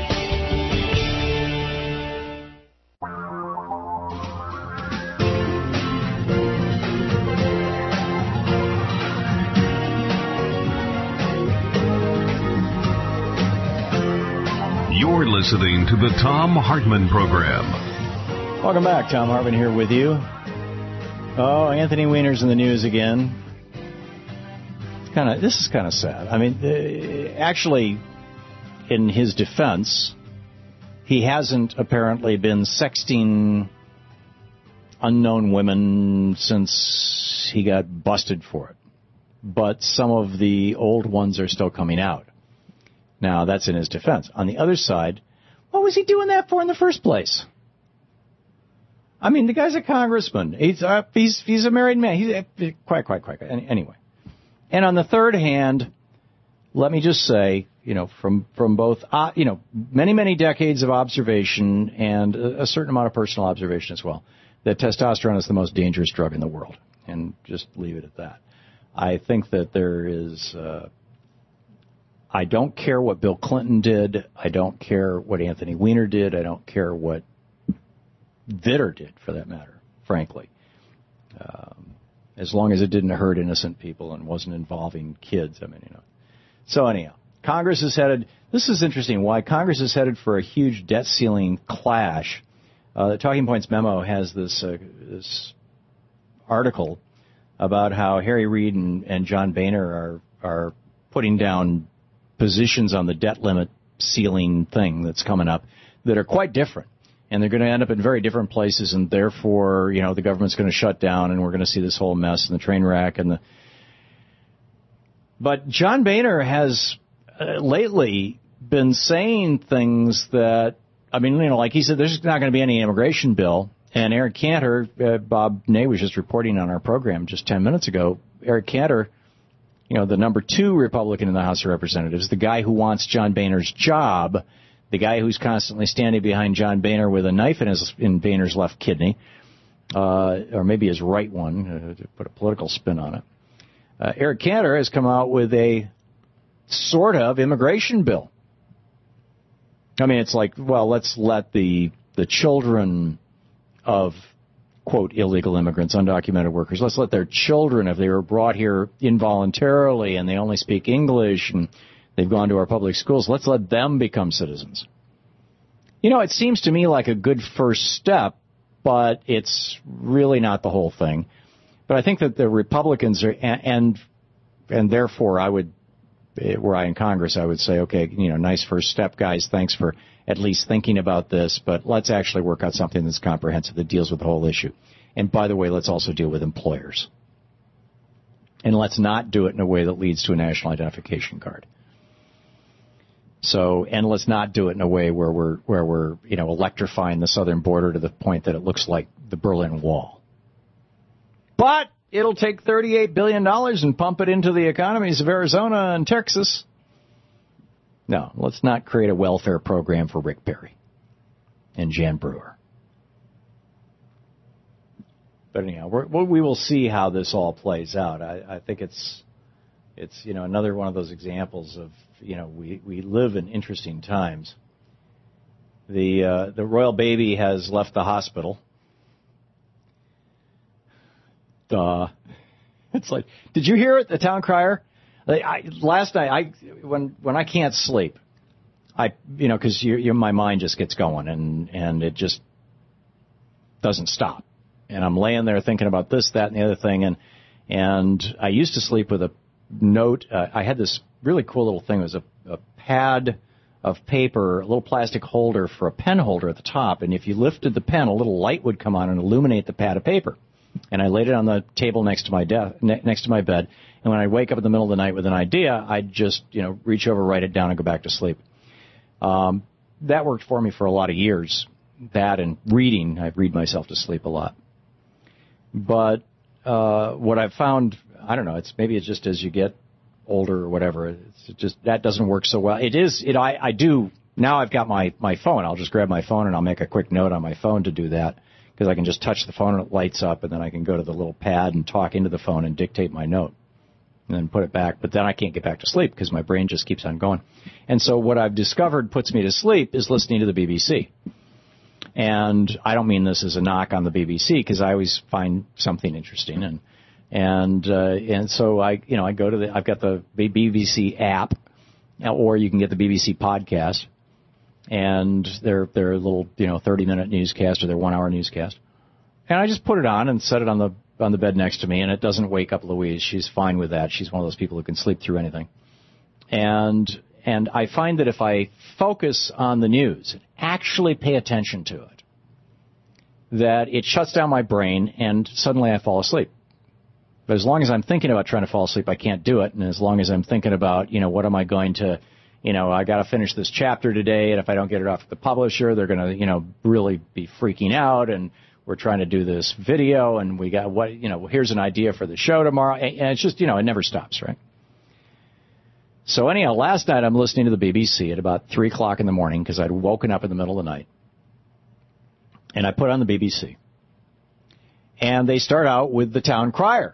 A: You're listening to the Thom Hartmann program.
B: Welcome back. Thom Hartmann here with you. Oh, Anthony Weiner's in the news again. Kind of, this is kind of sad. I mean, uh, actually, in his defense, he hasn't apparently been sexting unknown women since he got busted for it. But some of the old ones are still coming out. Now, that's in his defense. On the other side, what was he doing that for in the first place? I mean, the guy's a congressman. He's uh, he's he's a married man. He's uh, quite, quite, quite. Anyway. And on the third hand, let me just say, you know, from, from both, uh, you know, many, many decades of observation and a, a certain amount of personal observation as well, that testosterone is the most dangerous drug in the world. And just leave it at that. I think that there is, uh, I don't care what Bill Clinton did. I don't care what Anthony Weiner did. I don't care what Vitter did, for that matter, frankly. Um, As long as it didn't hurt innocent people and wasn't involving kids. I mean, you know. So anyhow, Congress is headed, this is interesting, why Congress is headed for a huge debt ceiling clash Uh, the Talking Points memo has this uh, this article about how Harry Reid and, and John Boehner are are putting down positions on the debt limit ceiling thing that's coming up that are quite different. And they're going to end up in very different places, and therefore, you know, the government's going to shut down, and we're going to see this whole mess and the train wreck. And the But John Boehner has uh, lately been saying things that, I mean, you know, like he said, there's not going to be any immigration bill. And Eric Cantor, uh, Bob Ney was just reporting on our program just ten minutes ago, Eric Cantor, you know, the number two Republican in the House of Representatives, the guy who wants John Boehner's job, the guy who's constantly standing behind John Boehner with a knife in his in Boehner's left kidney, uh, or maybe his right one, uh, to put a political spin on it. Uh, Eric Cantor has come out with a sort of immigration bill. I mean, it's like, well, let's let the the children of, quote, illegal immigrants, undocumented workers, let's let their children, if they were brought here involuntarily and they only speak English and they've gone to our public schools, let's let them become citizens. You know, it seems to me like a good first step, but it's really not the whole thing. But I think that the Republicans are, and and therefore I would, were I in Congress, I would say, okay, you know, nice first step, guys. Thanks for at least thinking about this, but let's actually work out something that's comprehensive that deals with the whole issue. And by the way, let's also deal with employers. And let's not do it in a way that leads to a national identification card. So, and let's not do it in a way where we're, where we're, you know, electrifying the southern border to the point that it looks like the Berlin Wall. But it'll take thirty-eight billion dollars and pump it into the economies of Arizona and Texas. No, let's not create a welfare program for Rick Perry and Jan Brewer. But anyhow, we're, we will see how this all plays out. I, I think it's, it's you know, another one of those examples of, you know, we, we live in interesting times. The uh, the royal baby has left the hospital. Uh, it's like, did you hear it, the town crier? I, last night, I when when I can't sleep, I you know because you, you, my mind just gets going and and it just doesn't stop, and I'm laying there thinking about this, that, and the other thing, and and I used to sleep with a note. Uh, I had this really cool little thing. It was a, a pad of paper, a little plastic holder for a pen holder at the top, and if you lifted the pen, a little light would come on and illuminate the pad of paper. And I laid it on the table next to my de- ne- next to my bed. And when I wake up in the middle of the night with an idea, I'd just, you know, reach over, write it down, and go back to sleep. Um, that worked for me for a lot of years. That and reading, I read myself to sleep a lot. But uh, what I've found, I don't know, it's maybe it's just as you get older or whatever, it's just that doesn't work so well. It is, it I, I do now. I've got my my phone. I'll just grab my phone and I'll make a quick note on my phone to do that. Because I can just touch the phone and it lights up, and then I can go to the little pad and talk into the phone and dictate my note and then put it back. But then I can't get back to sleep because my brain just keeps on going. And so what I've discovered puts me to sleep is listening to the B B C. And I don't mean this as a knock on the B B C because I always find something interesting. And and uh, and so I you know I go to the I've got the B B C app, or you can get the B B C podcast. And they're they're a little, you know, thirty minute newscast or their one hour newscast. And I just put it on and set it on the on the bed next to me, and it doesn't wake up Louise. She's fine with that. She's one of those people who can sleep through anything. And and I find that if I focus on the news and actually pay attention to it, that it shuts down my brain and suddenly I fall asleep. But as long as I'm thinking about trying to fall asleep, I can't do it. And as long as I'm thinking about, you know, what am I going to You know, I got to finish this chapter today, and if I don't get it off to the publisher, they're going to, you know, really be freaking out, and we're trying to do this video, and we got what, you know, here's an idea for the show tomorrow, and it's just, you know, it never stops, right? So anyhow, last night I'm listening to the B B C at about three o'clock in the morning because I'd woken up in the middle of the night, and I put on the B B C, and they start out with the town crier.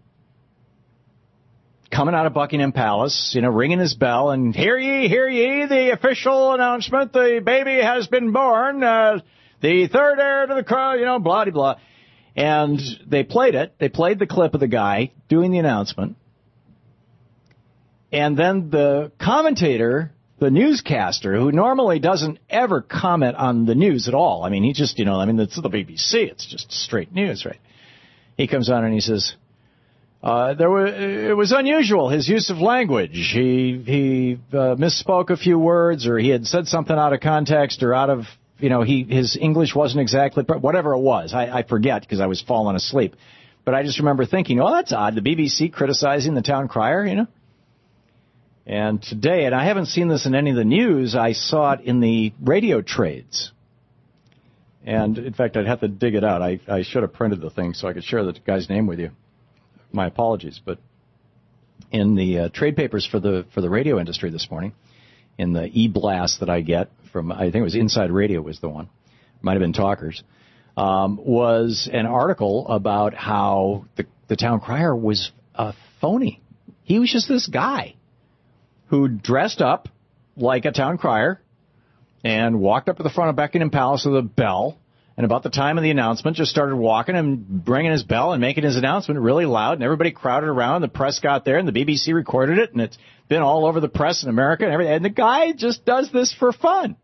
B: Coming out of Buckingham Palace, you know, ringing his bell, and hear ye, hear ye, the official announcement, the baby has been born, uh, the third heir to the crown, you know, blah, blah, blah. And they played it. They played the clip of the guy doing the announcement. And then the commentator, the newscaster, who normally doesn't ever comment on the news at all. I mean, he just, you know, I mean, it's the B B C. It's just straight news, right? He comes on and he says, uh, there were, it was unusual, his use of language. He, he uh, misspoke a few words, or he had said something out of context, or out of, you know, he, his English wasn't exactly, whatever it was. I, I forget because I was falling asleep. But I just remember thinking, oh, that's odd, the B B C criticizing the town crier, you know? And today, and I haven't seen this in any of the news, I saw it in the radio trades. And, in fact, I'd have to dig it out. I, I should have printed the thing so I could share the guy's name with you. My apologies. But in the uh, trade papers for the for the radio industry this morning, in the e-blast that I get from, I think it was Inside Radio was the one, might have been Talkers, um, was an article about how the, the town crier was a phony. He was just this guy who dressed up like a town crier and walked up to the front of Buckingham Palace with a bell, and about the time of the announcement just started walking and bringing his bell and making his announcement really loud, and everybody crowded around. The press got there, and the B B C recorded it, and it's been all over the press in America and everything. And the guy just does this for fun.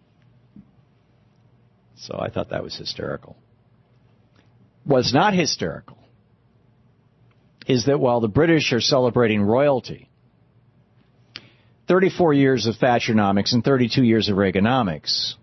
B: So I thought that was hysterical. What's not hysterical is that while the British are celebrating royalty, thirty-four years of Thatcheronomics and thirty-two years of Reaganomics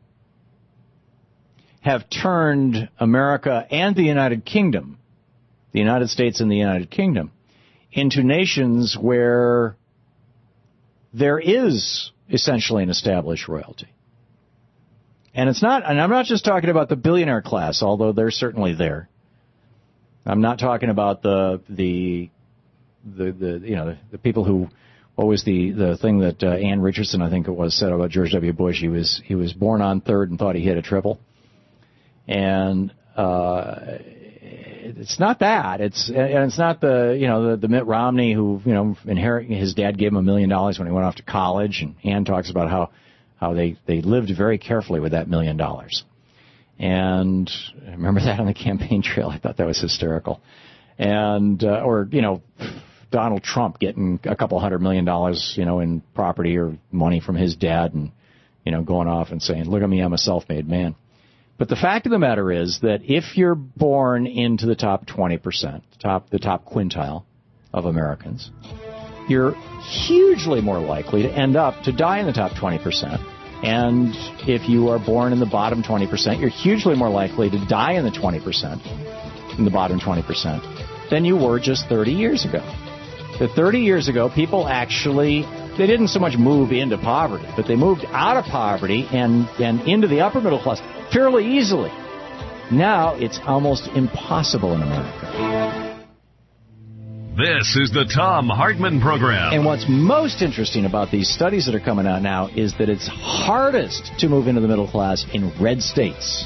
B: have turned America and the United Kingdom, the United States and the United Kingdom, into nations where there is essentially an established royalty. And it's not, and I'm not just talking about the billionaire class, although they're certainly there. I'm not talking about the the the, the you know the, the people who. What was the, the thing that uh, Ann Richardson, I think it was, said about George W. Bush? He was he was born on third and thought he hit a triple. And uh, it's not that. It's and it's not the you know the, the Mitt Romney who you know inherit his dad gave him a million dollars when he went off to college, and Ann talks about how how they they lived very carefully with that million dollars. And I remember that on the campaign trail. I thought that was hysterical. And uh, or you know. Donald Trump getting a couple hundred million dollars, you know, in property or money from his dad and, you know, going off and saying, look at me, I'm a self-made man. But the fact of the matter is that if you're born into the top twenty percent, top the top quintile of Americans, you're hugely more likely to end up to die in the top twenty percent. And if you are born in the bottom twenty percent, you're hugely more likely to die in the twenty percent, in the bottom twenty percent, than you were just thirty years ago. That thirty years ago, people actually, they didn't so much move into poverty, but they moved out of poverty and, and into the upper middle class fairly easily. Now it's almost impossible in America.
A: This is the Thom Hartmann Program.
B: And what's most interesting about these studies that are coming out now is that it's hardest to move into the middle class in red states.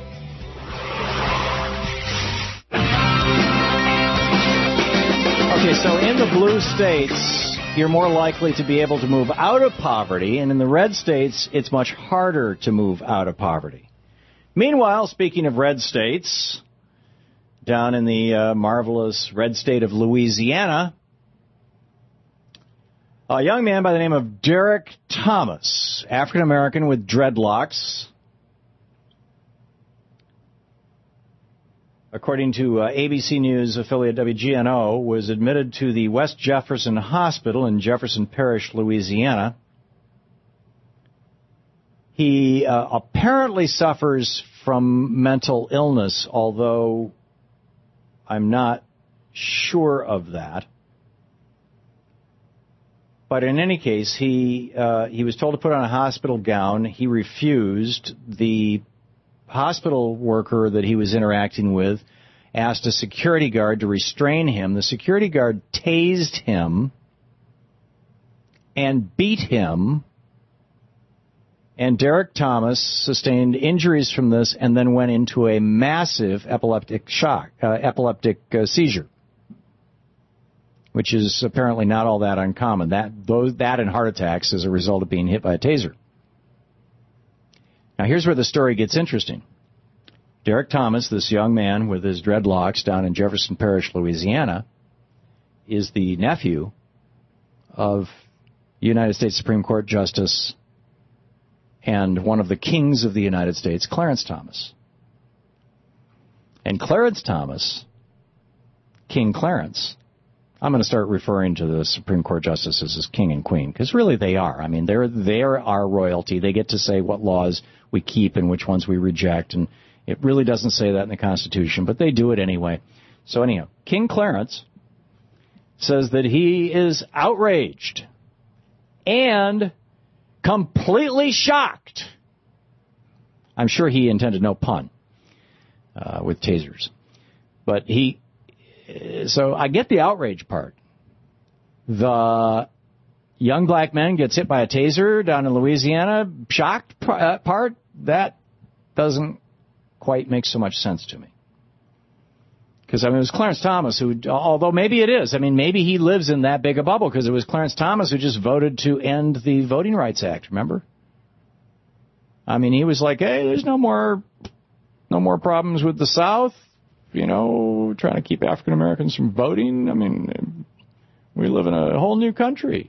B: Okay, so in the blue states, you're more likely to be able to move out of poverty, and in the red states, it's much harder to move out of poverty. Meanwhile, speaking of red states, down in the uh, marvelous red state of Louisiana, a young man by the name of Derek Thomas, African-American with dreadlocks, according to uh, A B C News affiliate W G N O, was admitted to the West Jefferson Hospital in Jefferson Parish, Louisiana. He uh, apparently suffers from mental illness, although I'm not sure of that. But in any case, he uh, he was told to put on a hospital gown. He refused. The hospital worker that he was interacting with asked a security guard to restrain him. The security guard tased him and beat him, and Derek Thomas sustained injuries from this and then went into a massive epileptic shock, uh, epileptic uh, seizure, which is apparently not all that uncommon. That those, that and heart attacks as a result of being hit by a taser. Now, here's where the story gets interesting. Derek Thomas, this young man with his dreadlocks down in Jefferson Parish, Louisiana, is the nephew of United States Supreme Court Justice and one of the kings of the United States, Clarence Thomas. And Clarence Thomas, King Clarence, I'm going to start referring to the Supreme Court justices as king and queen, because really they are. I mean, they're, they're our royalty. They get to say what laws we keep and which ones we reject, and it really doesn't say that in the Constitution, but they do it anyway. So anyhow, King Clarence says that he is outraged and completely shocked. I'm sure he intended no pun uh, with tasers. But he, so I get the outrage part. The young black man gets hit by a taser down in Louisiana, shocked part, that doesn't quite make so much sense to me. Because, I mean, it was Clarence Thomas who, although maybe it is, I mean, maybe he lives in that big a bubble because it was Clarence Thomas who just voted to end the Voting Rights Act, remember? I mean, he was like, hey, there's no more, no more problems with the South, you know, trying to keep African Americans from voting. I mean, we live in a whole new country.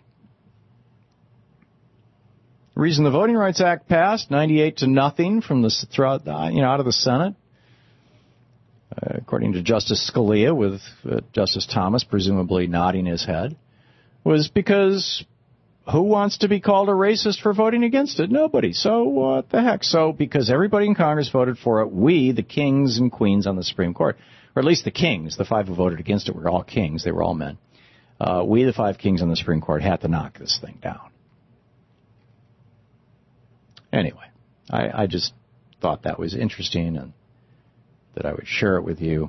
B: The reason the Voting Rights Act passed, ninety-eight to nothing from the, throughout, the, you know, out of the Senate, Uh, according to Justice Scalia, with uh, Justice Thomas presumably nodding his head, was because who wants to be called a racist for voting against it? Nobody. So what the heck? So because everybody in Congress voted for it, we, the kings and queens on the Supreme Court, or at least the kings, the five who voted against it were all kings. They were all men. Uh, we, the five kings on the Supreme Court, had to knock this thing down. Anyway, I, I just thought that was interesting and that I would share it with you.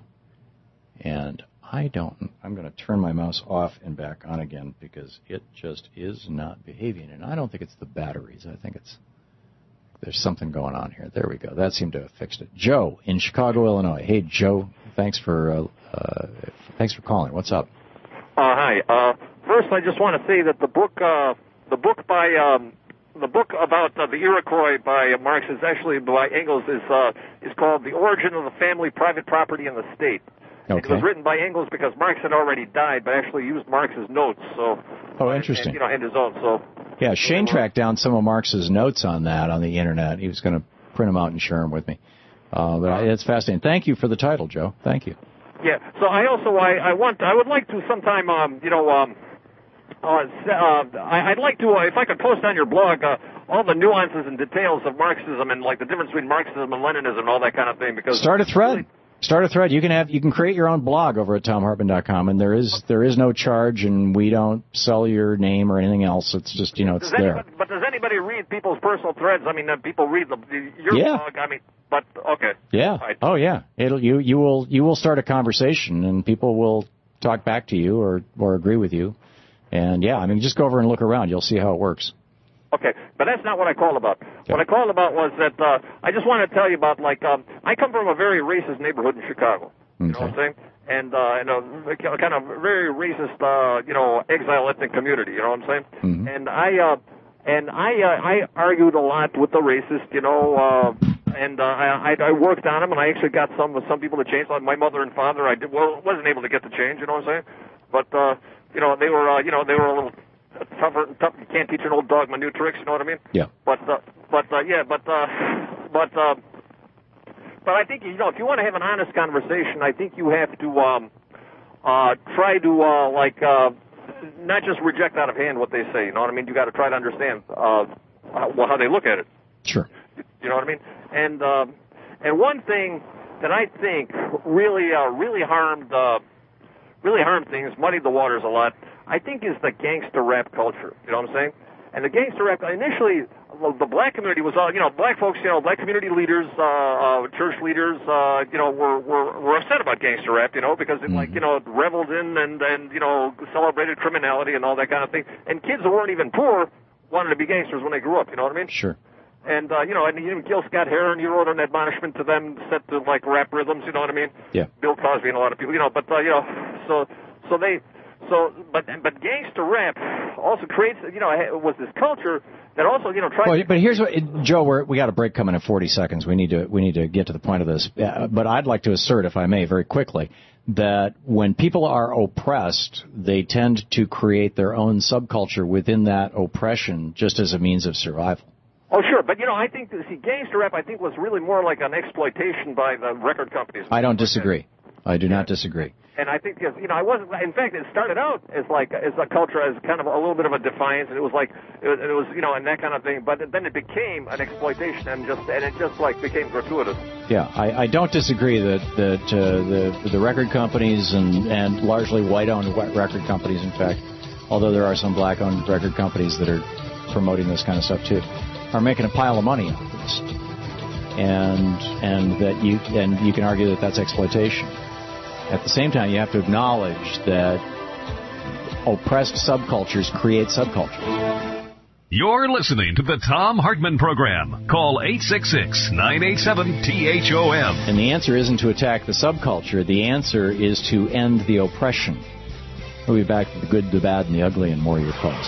B: And I don't, I'm going to turn my mouse off and back on again because it just is not behaving. And I don't think it's the batteries. I think it's, there's something going on here. There we go. That seemed to have fixed it. Joe in Chicago, Illinois. Hey, Joe, thanks for, uh, uh, thanks for calling. What's up?
R: Uh, hi. Uh, first, I just want to say that the book, uh, the book by, um, The book about uh, the Iroquois by uh, Marx is actually by Engels is uh, is called The Origin of the Family, Private Property, and the State.
B: Okay.
R: It was written by Engels because Marx had already died, but actually used Marx's notes. So.
B: Oh, interesting.
R: And, you know, and his own. So.
B: Yeah, Shane tracked down some of Marx's notes on that on the internet. He was going to print them out and share them with me. Uh, but I, it's fascinating. Thank you for the title, Joe. Thank you.
R: Yeah. So I also I, I want I would like to sometime um you know um. Uh, uh, I'd like to, uh, if I could post on your blog, uh, all the nuances and details of Marxism and like the difference between Marxism and Leninism and all that kind of thing. Because
B: start a thread. Really, start a thread. You can have, you can create your own blog over at tom hartman dot com, and there is there is no charge, and we don't sell your name or anything else. It's just, you know, it's
R: does
B: there.
R: Anybody, but does anybody read people's personal threads? I mean, uh, people read the, your
B: yeah.
R: blog. I mean, but okay.
B: Yeah. Right. Oh yeah. It'll you you will you will start a conversation, and people will talk back to you or or agree with you. And, yeah, I mean, just go over and look around. You'll see how it works.
R: Okay, but that's not what I called about. Okay. What I called about was that uh, I just want to tell you about, like, um, I come from a very racist neighborhood in Chicago. You okay. know what I'm saying? And, uh, and a kind of very racist, uh, you know, exile ethnic community. You know what I'm saying?
B: Mm-hmm.
R: And I, uh, and I, uh, I argued a lot with the racist, you know, uh, and uh, I, I worked on them, and I actually got some some people to change. Like my mother and father, I did, well, wasn't able to get to change. You know what I'm saying? But uh, you know, they were, uh, you know, they were a little tougher. Tough. You can't teach an old dog my new tricks. You know what I mean?
B: Yeah.
R: But, uh, but uh, yeah, but, uh, but, uh, but I think you know, if you want to have an honest conversation, I think you have to um, uh, try to uh, like uh, not just reject out of hand what they say. You know what I mean? You got to try to understand uh, how, how they look at it.
B: Sure.
R: You know what I mean? And uh, and one thing that I think really uh, really harmed. Uh, really harmed things, muddied the waters a lot, I think is the gangster rap culture. You know what I'm saying? And the gangster rap, initially, the black community was all, you know, black folks, you know, black community leaders, uh, uh, church leaders, uh, you know, were, were, were upset about gangster rap, you know, because it, mm-hmm. like, you know, reveled in and, and, you know, celebrated criminality and all that kind of thing. And kids who weren't even poor wanted to be gangsters when they grew up, you know what I mean?
B: Sure.
R: And, uh, you know, and even Gil Scott-Heron, he wrote an admonishment to them set to, like, rap rhythms, you know what I mean?
B: Yeah.
R: Bill Cosby and a lot of people, you know, but, uh, you know, so, so they, so, but, but gangster rap also creates, you know, was this culture that also, you know, tried
B: well,
R: to...
B: But here's what, Joe, we're, we got a break coming in forty seconds. We need to, we need to get to the point of this. Uh, but I'd like to assert, if I may, very quickly, that when people are oppressed, they tend to create their own subculture within that oppression just as a means of survival.
R: Oh, sure, but you know, I think see, gangster rap, I think was really more like an exploitation by the record companies.
B: I don't disagree. I do not disagree.
R: And I think, you know, I wasn't, in fact, it started out as like, as a culture, as kind of a little bit of a defiance, and it was like, it was, it was, you know, and that kind of thing, but then it became an exploitation, and just, and it just, like, became gratuitous.
B: Yeah, I, I don't disagree that, that uh, the, the record companies and, and largely white-owned record companies, in fact, although there are some black-owned record companies that are promoting this kind of stuff, too, are making a pile of money out of this. And, and that you, and you can argue that that's exploitation. At the same time, you have to acknowledge that oppressed subcultures create subcultures.
A: You're listening to the Thom Hartmann Program. Call eight six six, nine eight seven, T H O M.
B: And the answer isn't to attack the subculture. The answer is to end the oppression. We'll be back to the good, the bad, and the ugly and more of your calls.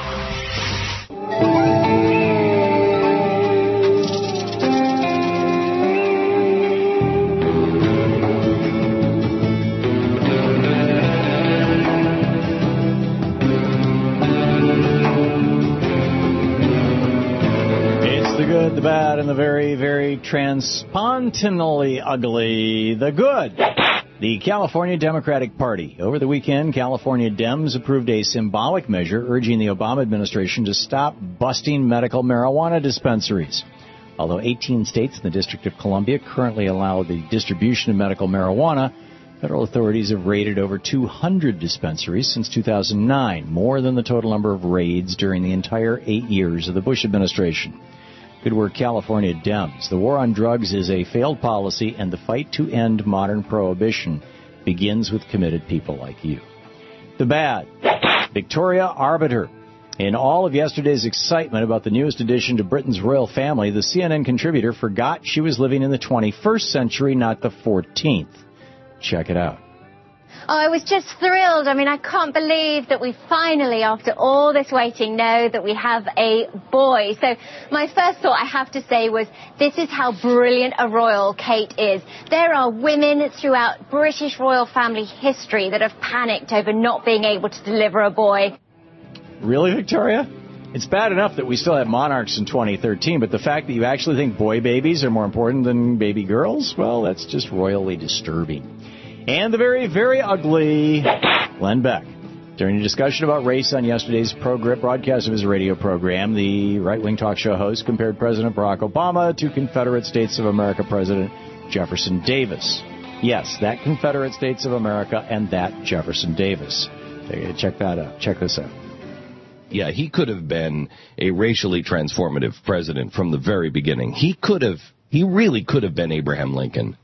B: The bad and the very, very transpontinally ugly. The good. The California Democratic Party. Over the weekend, California Dems approved a symbolic measure urging the Obama administration to stop busting medical marijuana dispensaries. Although eighteen states and the District of Columbia currently allow the distribution of medical marijuana, federal authorities have raided over two hundred dispensaries since two thousand nine, more than the total number of raids during the entire eight years of the Bush administration. Good work, California Dems. The war on drugs is a failed policy, and the fight to end modern prohibition begins with committed people like you. The bad. Victoria Arbiter. In all of yesterday's excitement about the newest addition to Britain's royal family, the C N N contributor forgot she was living in the twenty-first century, not the fourteenth. Check it out.
S: Oh, I was just thrilled. I mean, I can't believe that we finally, after all this waiting, know that we have a boy. So my first thought, I have to say, was this is how brilliant a royal Kate is. There are women throughout British royal family history that have panicked over not being able to deliver a boy.
B: Really, Victoria? It's bad enough that we still have monarchs in twenty thirteen, but the fact that you actually think boy babies are more important than baby girls, well, that's just royally disturbing. And the very, very ugly Glenn Beck. During a discussion about race on yesterday's program, broadcast of his radio program, the right-wing talk show host compared President Barack Obama to Confederate States of America President Jefferson Davis. Yes, that Confederate States of America and that Jefferson Davis. Check that out. Check this out.
T: Yeah, he could have been a racially transformative president from the very beginning. He could have, he really could have been Abraham Lincoln.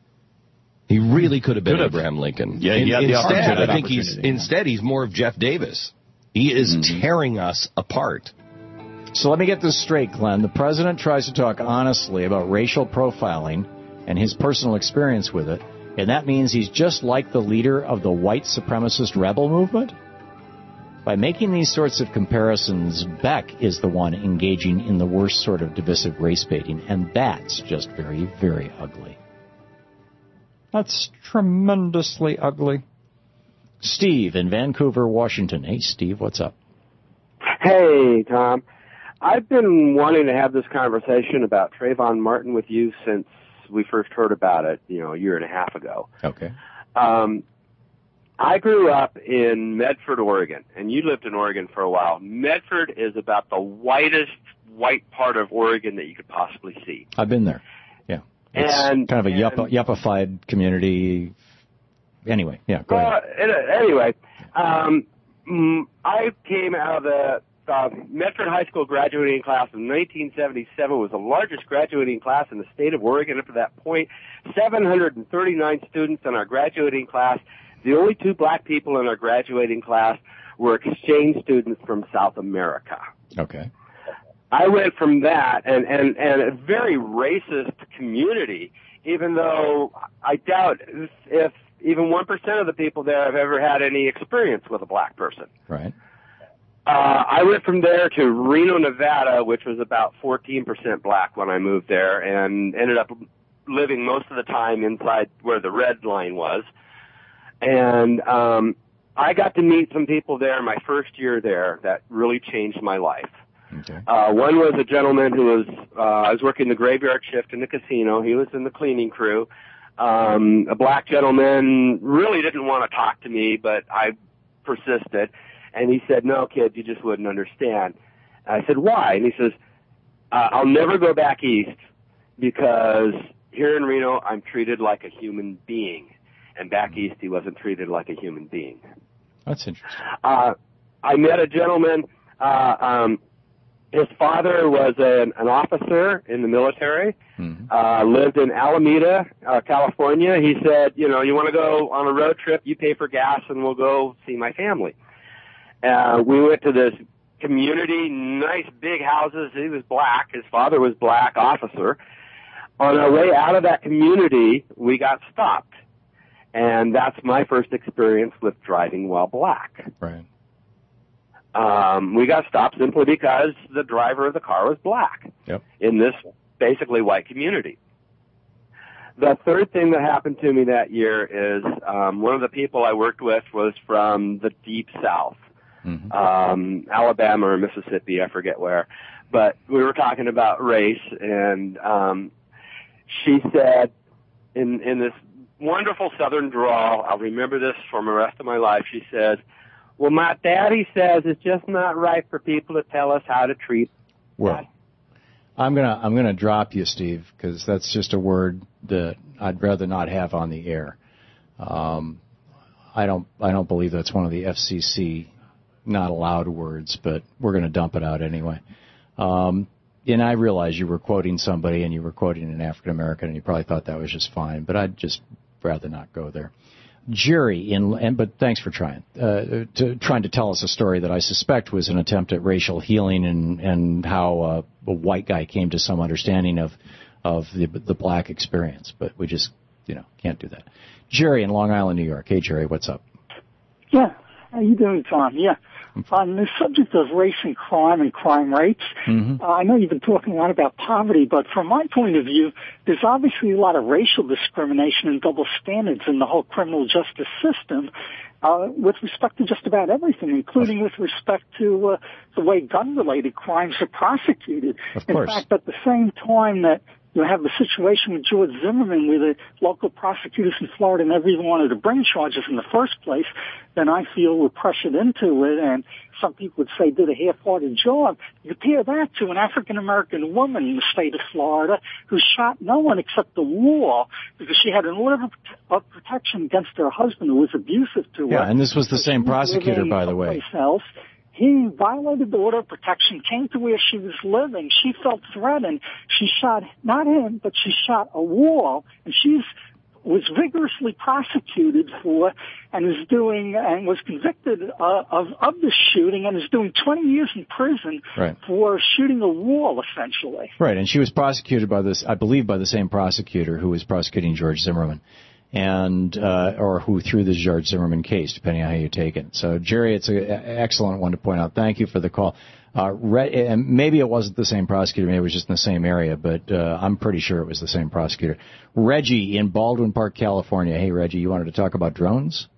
T: He really could have been could Abraham have. Lincoln.
U: Yeah, he had the
T: instead, I think he's instead he's more of Jeff Davis. He is mm-hmm. tearing us apart.
B: So let me get this straight, Glenn. The president tries to talk honestly about racial profiling and his personal experience with it, and that means he's just like the leader of the white supremacist rebel movement? By making these sorts of comparisons, Beck is the one engaging in the worst sort of divisive race baiting, and that's just very, very ugly. That's tremendously ugly. Steve in Vancouver, Washington. Hey, Steve, what's up?
V: Hey, Tom. I've been wanting to have this conversation about Trayvon Martin with you since we first heard about it, you know, a year and a half ago.
B: Okay.
V: Um, I grew up in Medford, Oregon, and you lived in Oregon for a while. Medford is about the whitest white part of Oregon that you could possibly see.
B: I've been there. It's and, kind of a yup, yuppified community. Anyway, yeah, go
V: well,
B: ahead.
V: Anyway, um, I came out of the uh, Medford High School graduating class in nineteen seventy-seven. It was the largest graduating class in the state of Oregon up to that point. seven hundred thirty-nine students in our graduating class. The only two black people in our graduating class were exchange students from South America.
B: Okay.
V: I went from that and, and, and a very racist community, even though I doubt if, if even one percent of the people there have ever had any experience with a black person.
B: Right.
V: Uh, I went from there to Reno, Nevada, which was about fourteen percent black when I moved there, and ended up living most of the time inside where the red line was. And um, I got to meet some people there my first year there that really changed my life. Okay. Uh, one was a gentleman who was, uh, I was working the graveyard shift in the casino. He was in the cleaning crew. Um, a black gentleman really didn't want to talk to me, but I persisted. And he said, no, kid, you just wouldn't understand. And I said, why? And he says, uh, I'll never go back east because here in Reno, I'm treated like a human being. And back east, he wasn't treated like a human being.
B: That's interesting.
V: Uh, I met a gentleman, uh, um, his father was an, an officer in the military, mm-hmm. uh, lived in Alameda, uh, California. He said, you know, you want to go on a road trip, you pay for gas, and we'll go see my family. Uh, we went to this community, nice big houses. He was black. His father was black, officer. On our way out of that community, we got stopped. And that's my first experience with driving while black.
B: Right.
V: Um, we got stopped simply because the driver of the car was black.
B: Yep.
V: In this basically white community. The third thing that happened to me that year is um, one of the people I worked with was from the deep south, mm-hmm. um, Alabama or Mississippi, I forget where. But we were talking about race, and um, she said in in this wonderful southern drawl, I'll remember this for the rest of my life, she says, well, my daddy says it's just not right for people to tell us how to treat.
B: Well, I'm gonna I'm gonna drop you, Steve, because that's just a word that I'd rather not have on the air. Um, I don't I don't believe that's one of the F C C not allowed words, but we're gonna dump it out anyway. Um, and I realize you were quoting somebody and you were quoting an African American, and you probably thought that was just fine, but I'd just rather not go there. Jerry, in, and, but thanks for trying, uh, to, trying to tell us a story that I suspect was an attempt at racial healing and, and how uh, a white guy came to some understanding of, of the, the black experience. But we just, you know, can't do that. Jerry in Long Island, New York. Hey, Jerry, what's up?
C: Yeah. How you doing, Tom? Yeah. On the subject of race and crime and crime rates, mm-hmm. uh, I know you've been talking a lot about poverty, but from my point of view, there's obviously a lot of racial discrimination and double standards in the whole criminal justice system uh, with respect to just about everything, including with respect to uh, the way gun-related crimes are prosecuted.
B: Of course.
C: In fact, at the same time that you have the situation with George Zimmerman where the local prosecutors in Florida never even wanted to bring charges in the first place, then I feel we're pressured into it, and some people would say did a half-hearted job. You compare that to an African-American woman in the state of Florida who shot no one except the wall because she had an order of protection against her husband who was abusive to her.
B: Yeah, and this was the same prosecutor, by the way.
C: Else. He violated the order of protection, came to where she was living. She felt threatened. She shot not him, but she shot a wall, and she's was vigorously prosecuted for and is doing and was convicted uh, of of the shooting and is doing twenty years in prison
B: right.
C: for shooting a wall, essentially.
B: Right, and she was prosecuted by this, I believe, by the same prosecutor who was prosecuting George Zimmerman, and uh, or who threw the George Zimmerman case, depending on how you take it. So, Jerry, it's an excellent one to point out. Thank you for the call. Uh, Re- and maybe it wasn't the same prosecutor. Maybe it was just in the same area, but uh, I'm pretty sure it was the same prosecutor. Reggie in Baldwin Park, California. Hey, Reggie, you wanted to talk about drones?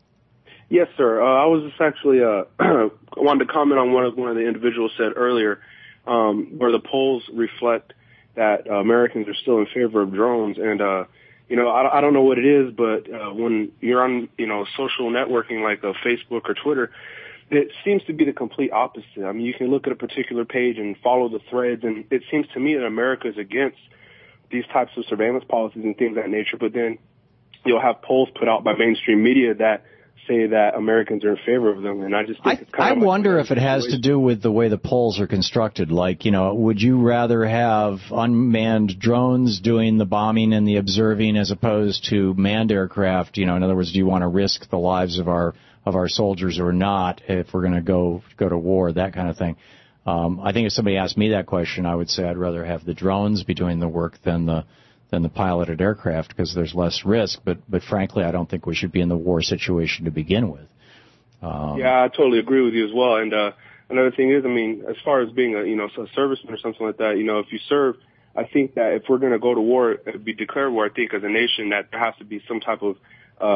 U: Yes, sir. Uh, I was just actually uh, I wanted to comment on what one of the individuals said earlier, um, where the polls reflect that uh, Americans are still in favor of drones. And, uh, you know, I, I don't know what it is, but uh, when you're on, you know, social networking like uh, Facebook or Twitter, it seems to be the complete opposite. I mean, you can look at a particular page and follow the threads, and it seems to me that America is against these types of surveillance policies and things of that nature. But then you'll have polls put out by mainstream media that say that Americans are in favor of them, and I just think
B: I,
U: it's kind
B: I
U: of like
B: wonder if it has to do with the way the polls are constructed. Like, you know, would you rather have unmanned drones doing the bombing and the observing as opposed to manned aircraft? You know, in other words, do you want to risk the lives of our of our soldiers or not if we're going to go go to war, that kind of thing. Um, I think if somebody asked me that question, I would say I'd rather have the drones be doing the work than the than the piloted aircraft because there's less risk. But but frankly, I don't think we should be in the war situation to begin with. Um,
U: yeah, I totally agree with you as well. And uh, another thing is, I mean, as far as being a you know a serviceman or something like that, you know, if you serve, I think that if we're going to go to war, be declared war, I think as a nation that there has to be some type of uh,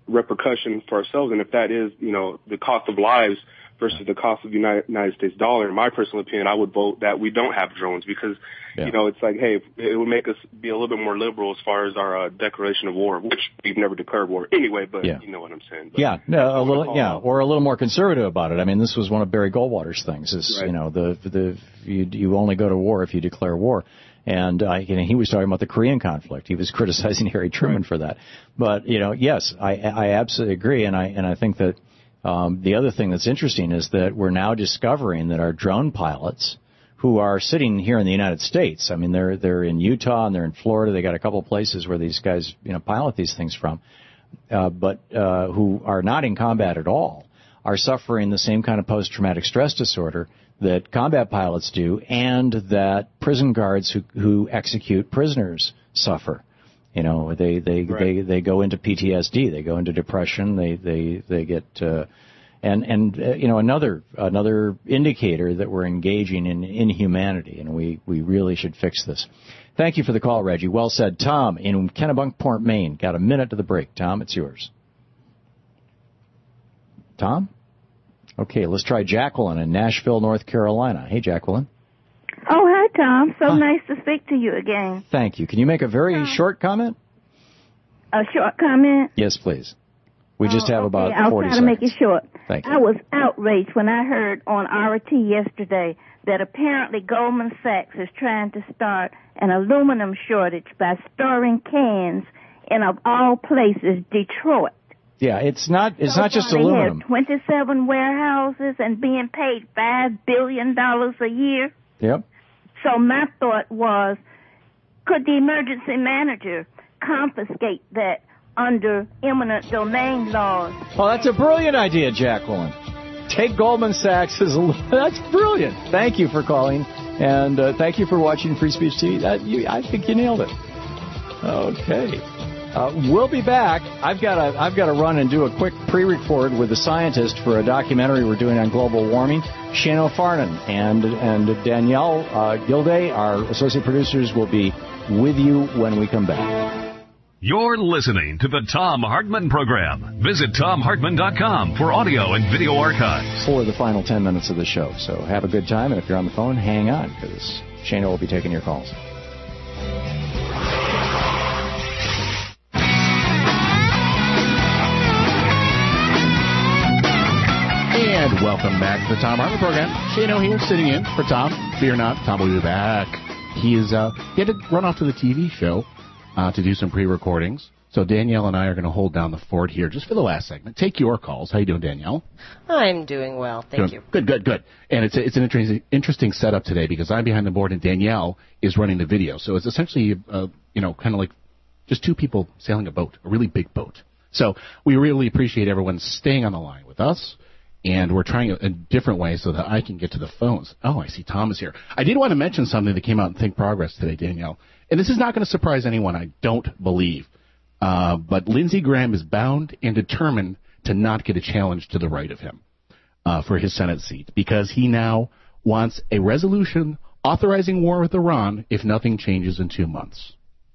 U: repercussion for ourselves. And if that is, you know, the cost of lives versus the cost of the United, United States dollar, in my personal opinion, I would vote that we don't have drones because, yeah. you know, it's like, hey, it would make us be a little bit more liberal as far as our uh, declaration of war, which we've never declared war anyway, but yeah. you know what I'm saying. But
B: yeah, no, a little, yeah, or a little more conservative about it. I mean, this was one of Barry Goldwater's things is, right. you know, the, the, you, you only go to war if you declare war. And uh, you know, he was talking about the Korean conflict. He was criticizing Harry Truman right. for that. But, you know, yes, I, I absolutely agree. And I, and I think that Um, the other thing that's interesting is that we're now discovering that our drone pilots, who are sitting here in the United States, I mean, they're they're in Utah and they're in Florida. They got a couple of places where these guys, you know, pilot these things from, uh, but uh, who are not in combat at all, are suffering the same kind of post-traumatic stress disorder that combat pilots do, and that prison guards who who execute prisoners suffer. You know, they they, right. they they go into P T S D, they go into depression, they they they get uh, and and uh, you know another another indicator that we're engaging in inhumanity, and we we really should fix this. Thank you for the call, Reggie. Well said, Tom in Kennebunkport, Maine. Got a minute to the break. Tom, it's yours. Tom? Okay, let's try Jacqueline in Nashville, North Carolina. Hey, Jacqueline.
D: Oh, hi, Tom. So
B: Huh.
D: nice to speak to you again.
B: Thank you. Can you make a very
D: Tom.
B: short comment?
D: A short comment?
B: Yes, please. We just
D: Oh,
B: have
D: okay.
B: about
D: I'll
B: forty
D: try to
B: seconds.
D: make it short.
B: Thank you.
D: I was outraged when I heard on R T yesterday that apparently Goldman Sachs is trying to start an aluminum shortage by storing cans in, of all places, Detroit.
B: Yeah, it's not it's
D: So
B: not just
D: far, they
B: aluminum.
D: have twenty-seven warehouses and being paid five billion dollars a year.
B: Yep.
D: So my thought was, could the emergency manager confiscate that under eminent domain laws?
B: Oh, that's a brilliant idea, Jacqueline. Take Goldman Sachs as a... That's brilliant. Thank you for calling, and uh, thank you for watching Free Speech T V. That, you, I think you nailed it. Okay. Uh, we'll be back. I've got to I've got to run and do a quick pre-record with a scientist for a documentary we're doing on global warming. Shane O'Farnon and and Danielle uh, Gilday, our associate producers, will be with you when we come back.
A: You're listening to the Thom Hartmann Program. Visit tom hartmann dot com for audio and video archives.
B: For the final ten minutes of the show. So have a good time, and if you're on the phone, hang on, because Shane will be taking your calls.
E: And welcome back to the Thom Hartmann Program. Shano here, sitting in for Tom. Fear not, Tom will be back. He is uh, he had to run off to the T V show uh, to do some pre-recordings. So Danielle and I are going to hold down the fort here just for the last segment. Take your calls. How you doing, Danielle?
W: I'm doing well, thank
E: doing,
W: you.
E: Good, good, good. And it's a, it's an interesting interesting setup today because I'm behind the board and Danielle is running the video. So it's essentially uh, you know kind of like just two people sailing a boat, a really big boat. So we really appreciate everyone staying on the line with us. And we're trying a, a different way so that I can get to the phones. Oh, I see Tom is here. I did want to mention something that came out in Think Progress today, Danielle. And this is not going to surprise anyone, I don't believe. Uh, but Lindsey Graham is bound and determined to not get a challenge to the right of him uh, for his Senate seat because he now wants a resolution authorizing war with Iran if nothing changes in two months.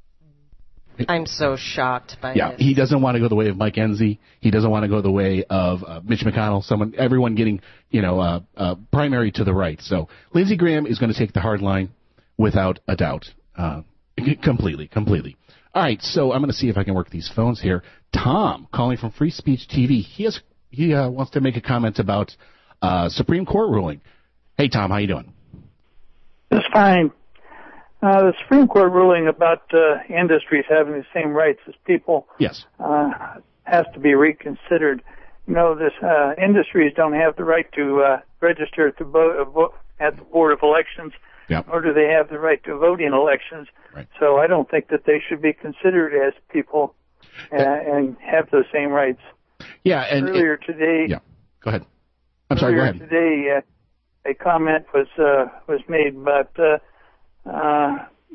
W: I'm so shocked by
E: yeah,
W: this.
E: He doesn't want to go the way of Mike Enzi. He doesn't want to go the way of uh, Mitch McConnell. Someone, everyone getting, you know, uh, uh, primary to the right. So Lindsey Graham is going to take the hard line without a doubt, uh, completely, completely. All right, so I'm going to see if I can work these phones here. Tom, calling from Free Speech T V. He has he uh, wants to make a comment about uh, Supreme Court ruling. Hey, Tom, how you doing?
X: Just fine. Uh, the Supreme Court ruling about uh, industries having the same rights as people
E: yes.
X: uh, has to be reconsidered. You know, this uh, industries don't have the right to uh, register at the, bo- at the Board of Elections,
E: yep.
X: nor do they have the right to vote in elections.
E: Right.
X: So I don't think that they should be considered as people uh, and have those same rights.
E: Yeah, and
X: earlier
E: it,
X: today.
E: Yeah, go ahead. I'm sorry. Go ahead.
X: Today, uh, a comment was uh, was made about. Uh, Uh,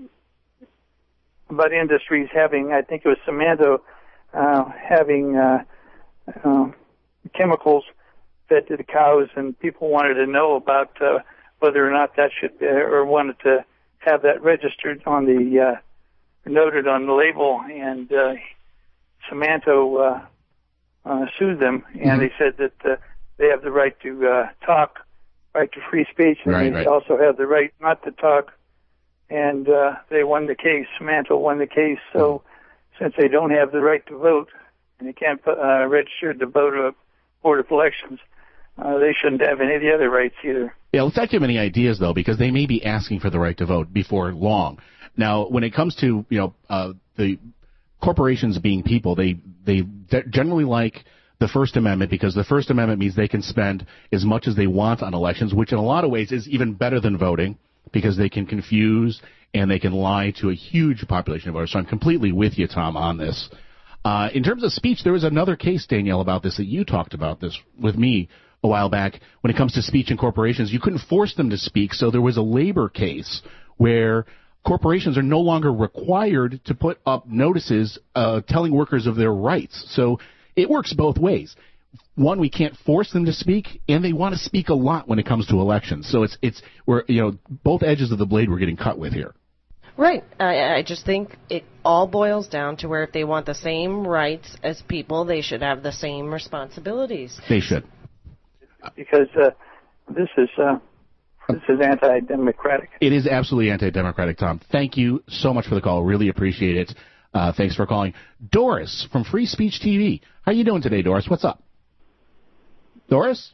X: about industries having, I think it was Samantha, uh, having uh, uh, chemicals fed to the cows, and people wanted to know about uh, whether or not that should, uh, or wanted to have that registered on the, uh, noted on the label, and uh, Samantha uh, uh, sued them, and
E: Mm-hmm.
X: they said that uh, they have the right to uh, talk, right to free speech, and
E: Right,
X: they
E: right.
X: also have the right not to talk. And uh, they won the case. Mantle won the case. So since they don't have the right to vote, and they can't uh, register to vote at a board of elections, uh, they shouldn't have any of the other rights either.
E: Yeah, let's not give them any ideas, though, because they may be asking for the right to vote before long. Now, when it comes to, you know, uh, the corporations being people, they, they generally like the First Amendment because the First Amendment means they can spend as much as they want on elections, which in a lot of ways is even better than voting because they can confuse and they can lie to a huge population of voters. So I'm completely with you, Tom, on this. Uh, in terms of speech, there was another case, Danielle, about this that you talked about this with me a while back. When it comes to speech in corporations, you couldn't force them to speak, so there was a labor case where corporations are no longer required to put up notices uh, telling workers of their rights. So it works both ways. One, we can't force them to speak, and they want to speak a lot when it comes to elections. So it's it's we're you know both edges of the blade we're getting cut with here.
W: Right. I, I just think it all boils down to where if they want the same rights as people, they should have the same responsibilities.
E: They should.
X: Because uh, this is uh, this is anti-democratic.
E: It is absolutely anti-democratic, Tom. Thank you so much for the call. Really appreciate it. Uh, thanks for calling. Doris from Free Speech T V. How you doing today, Doris? What's up? Doris?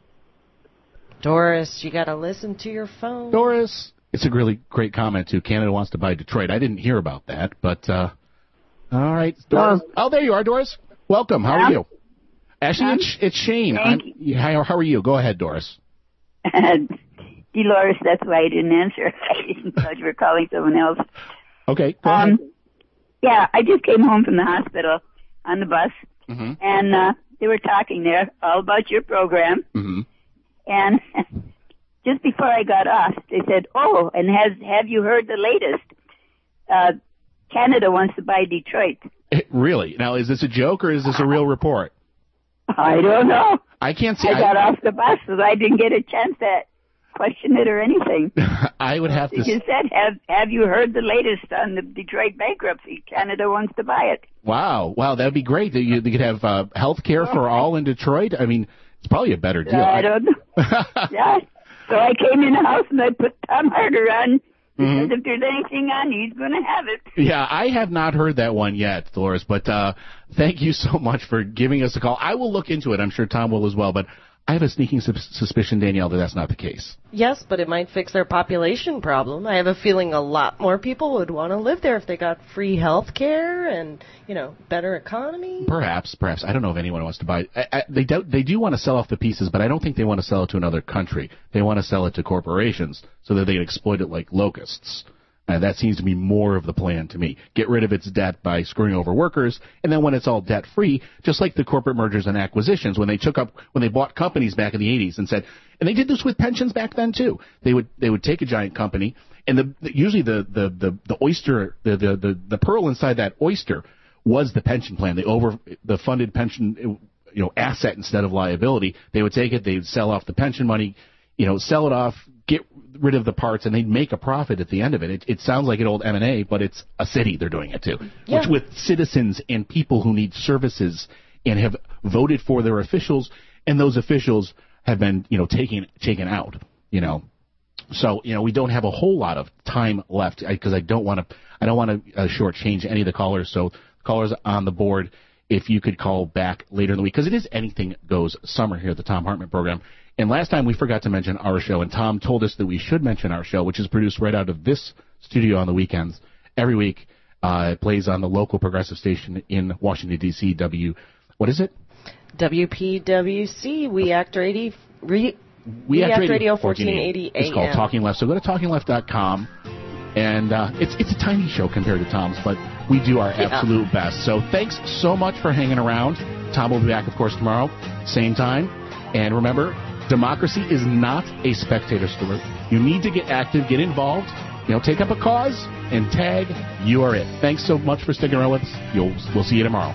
W: Doris, you got to listen to your phone.
E: Doris? It's a really great comment, too. Canada wants to buy Detroit. I didn't hear about that, but, uh, all right. Doris. Oh, there you are, Doris. Welcome. How are you? Actually, it's, it's Shane. I'm, how, how are you? Go ahead, Doris.
F: Dolores, that's why I didn't answer. I didn't thought you were calling someone else.
E: Okay, go
F: um,
E: ahead.
F: Yeah, I just came home from the hospital on the bus,
E: Mm-hmm.
F: and uh, they were talking there all about your program.
E: Mm-hmm.
F: And just before I got off, they said, "Oh, and has have you heard the latest? Uh, Canada wants to buy Detroit."
E: Really? Now, is this a joke or is this a real report?
F: I don't know.
E: I can't see.
F: I got
E: I,
F: off the bus, so I didn't get a chance to question it or anything.
E: I would have to.
F: You said, "Have have you heard the latest on the Detroit bankruptcy? Canada wants to buy it."
E: Wow, wow, that'd be great. You, you could have uh, health care for all in Detroit. I mean, it's probably a better deal.
F: I don't know. Yeah. So I came in the house and I put Tom Harder on. Because
E: Mm-hmm.
F: if there's anything on, he's going to have it.
E: Yeah, I have not heard that one yet, Dolores, but uh, thank you so much for giving us a call. I will look into it. I'm sure Tom will as well, but I have a sneaking sus- suspicion, Danielle, that that's not the case.
W: Yes, but it might fix their population problem. I have a feeling a lot more people would want to live there if they got free health care and, you know, better economy.
E: Perhaps, perhaps. I don't know if anyone wants to buy it. I, I, they, do, they do want to sell off the pieces, but I don't think they want to sell it to another country. They want to sell it to corporations so that they can exploit it like locusts. Uh, that seems to be more of the plan to me. Get rid of its debt by screwing over workers, and then when it's all debt-free, just like the corporate mergers and acquisitions, when they took up, when they bought companies back in the eighties and said, and they did this with pensions back then too. They would they would take a giant company, and the, the usually the the the, the oyster, the, the the the pearl inside that oyster was the pension plan. The over the funded pension, you know, asset instead of liability. They would take it, they'd sell off the pension money, you know, sell it off, get rid of the parts, and they'd make a profit at the end of it. It, it sounds like an old M and A, but it's a city they're doing it to,
W: Yeah.
E: which with citizens and people who need services and have voted for their officials, and those officials have been, you know, taken taken out, you know. So, you know, we don't have a whole lot of time left because I don't want to I don't want to uh, shortchange any of the callers. So, callers on the board, if you could call back later in the week, because it is Anything Goes Summer here at the Tom Hartman program. And last time we forgot to mention our show, and Tom told us that we should mention our show, which is produced right out of this studio on the weekends. Every week, uh, it plays on the local progressive station in Washington, D C, W, what is it?
W: W P W C, We Act Radio, Re,
E: We,
W: We
E: Act
W: Act
E: Radio,
W: Radio fourteen eighty A M.
E: It's called Talking Left, so go to talking left dot com. And uh, it's it's a tiny show compared to Tom's, but we do our
W: Yeah.
E: absolute best. So thanks so much for hanging around. Tom will be back, of course, tomorrow, same time. And remember, democracy is not a spectator sport. You need to get active, get involved, you know, take up a cause, and tag, you are it. Thanks so much for sticking around with us. You'll, we'll see you tomorrow.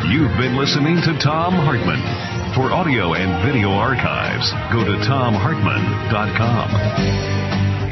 A: You've been listening to Thom Hartmann. For audio and video archives, go to thom hartmann dot com.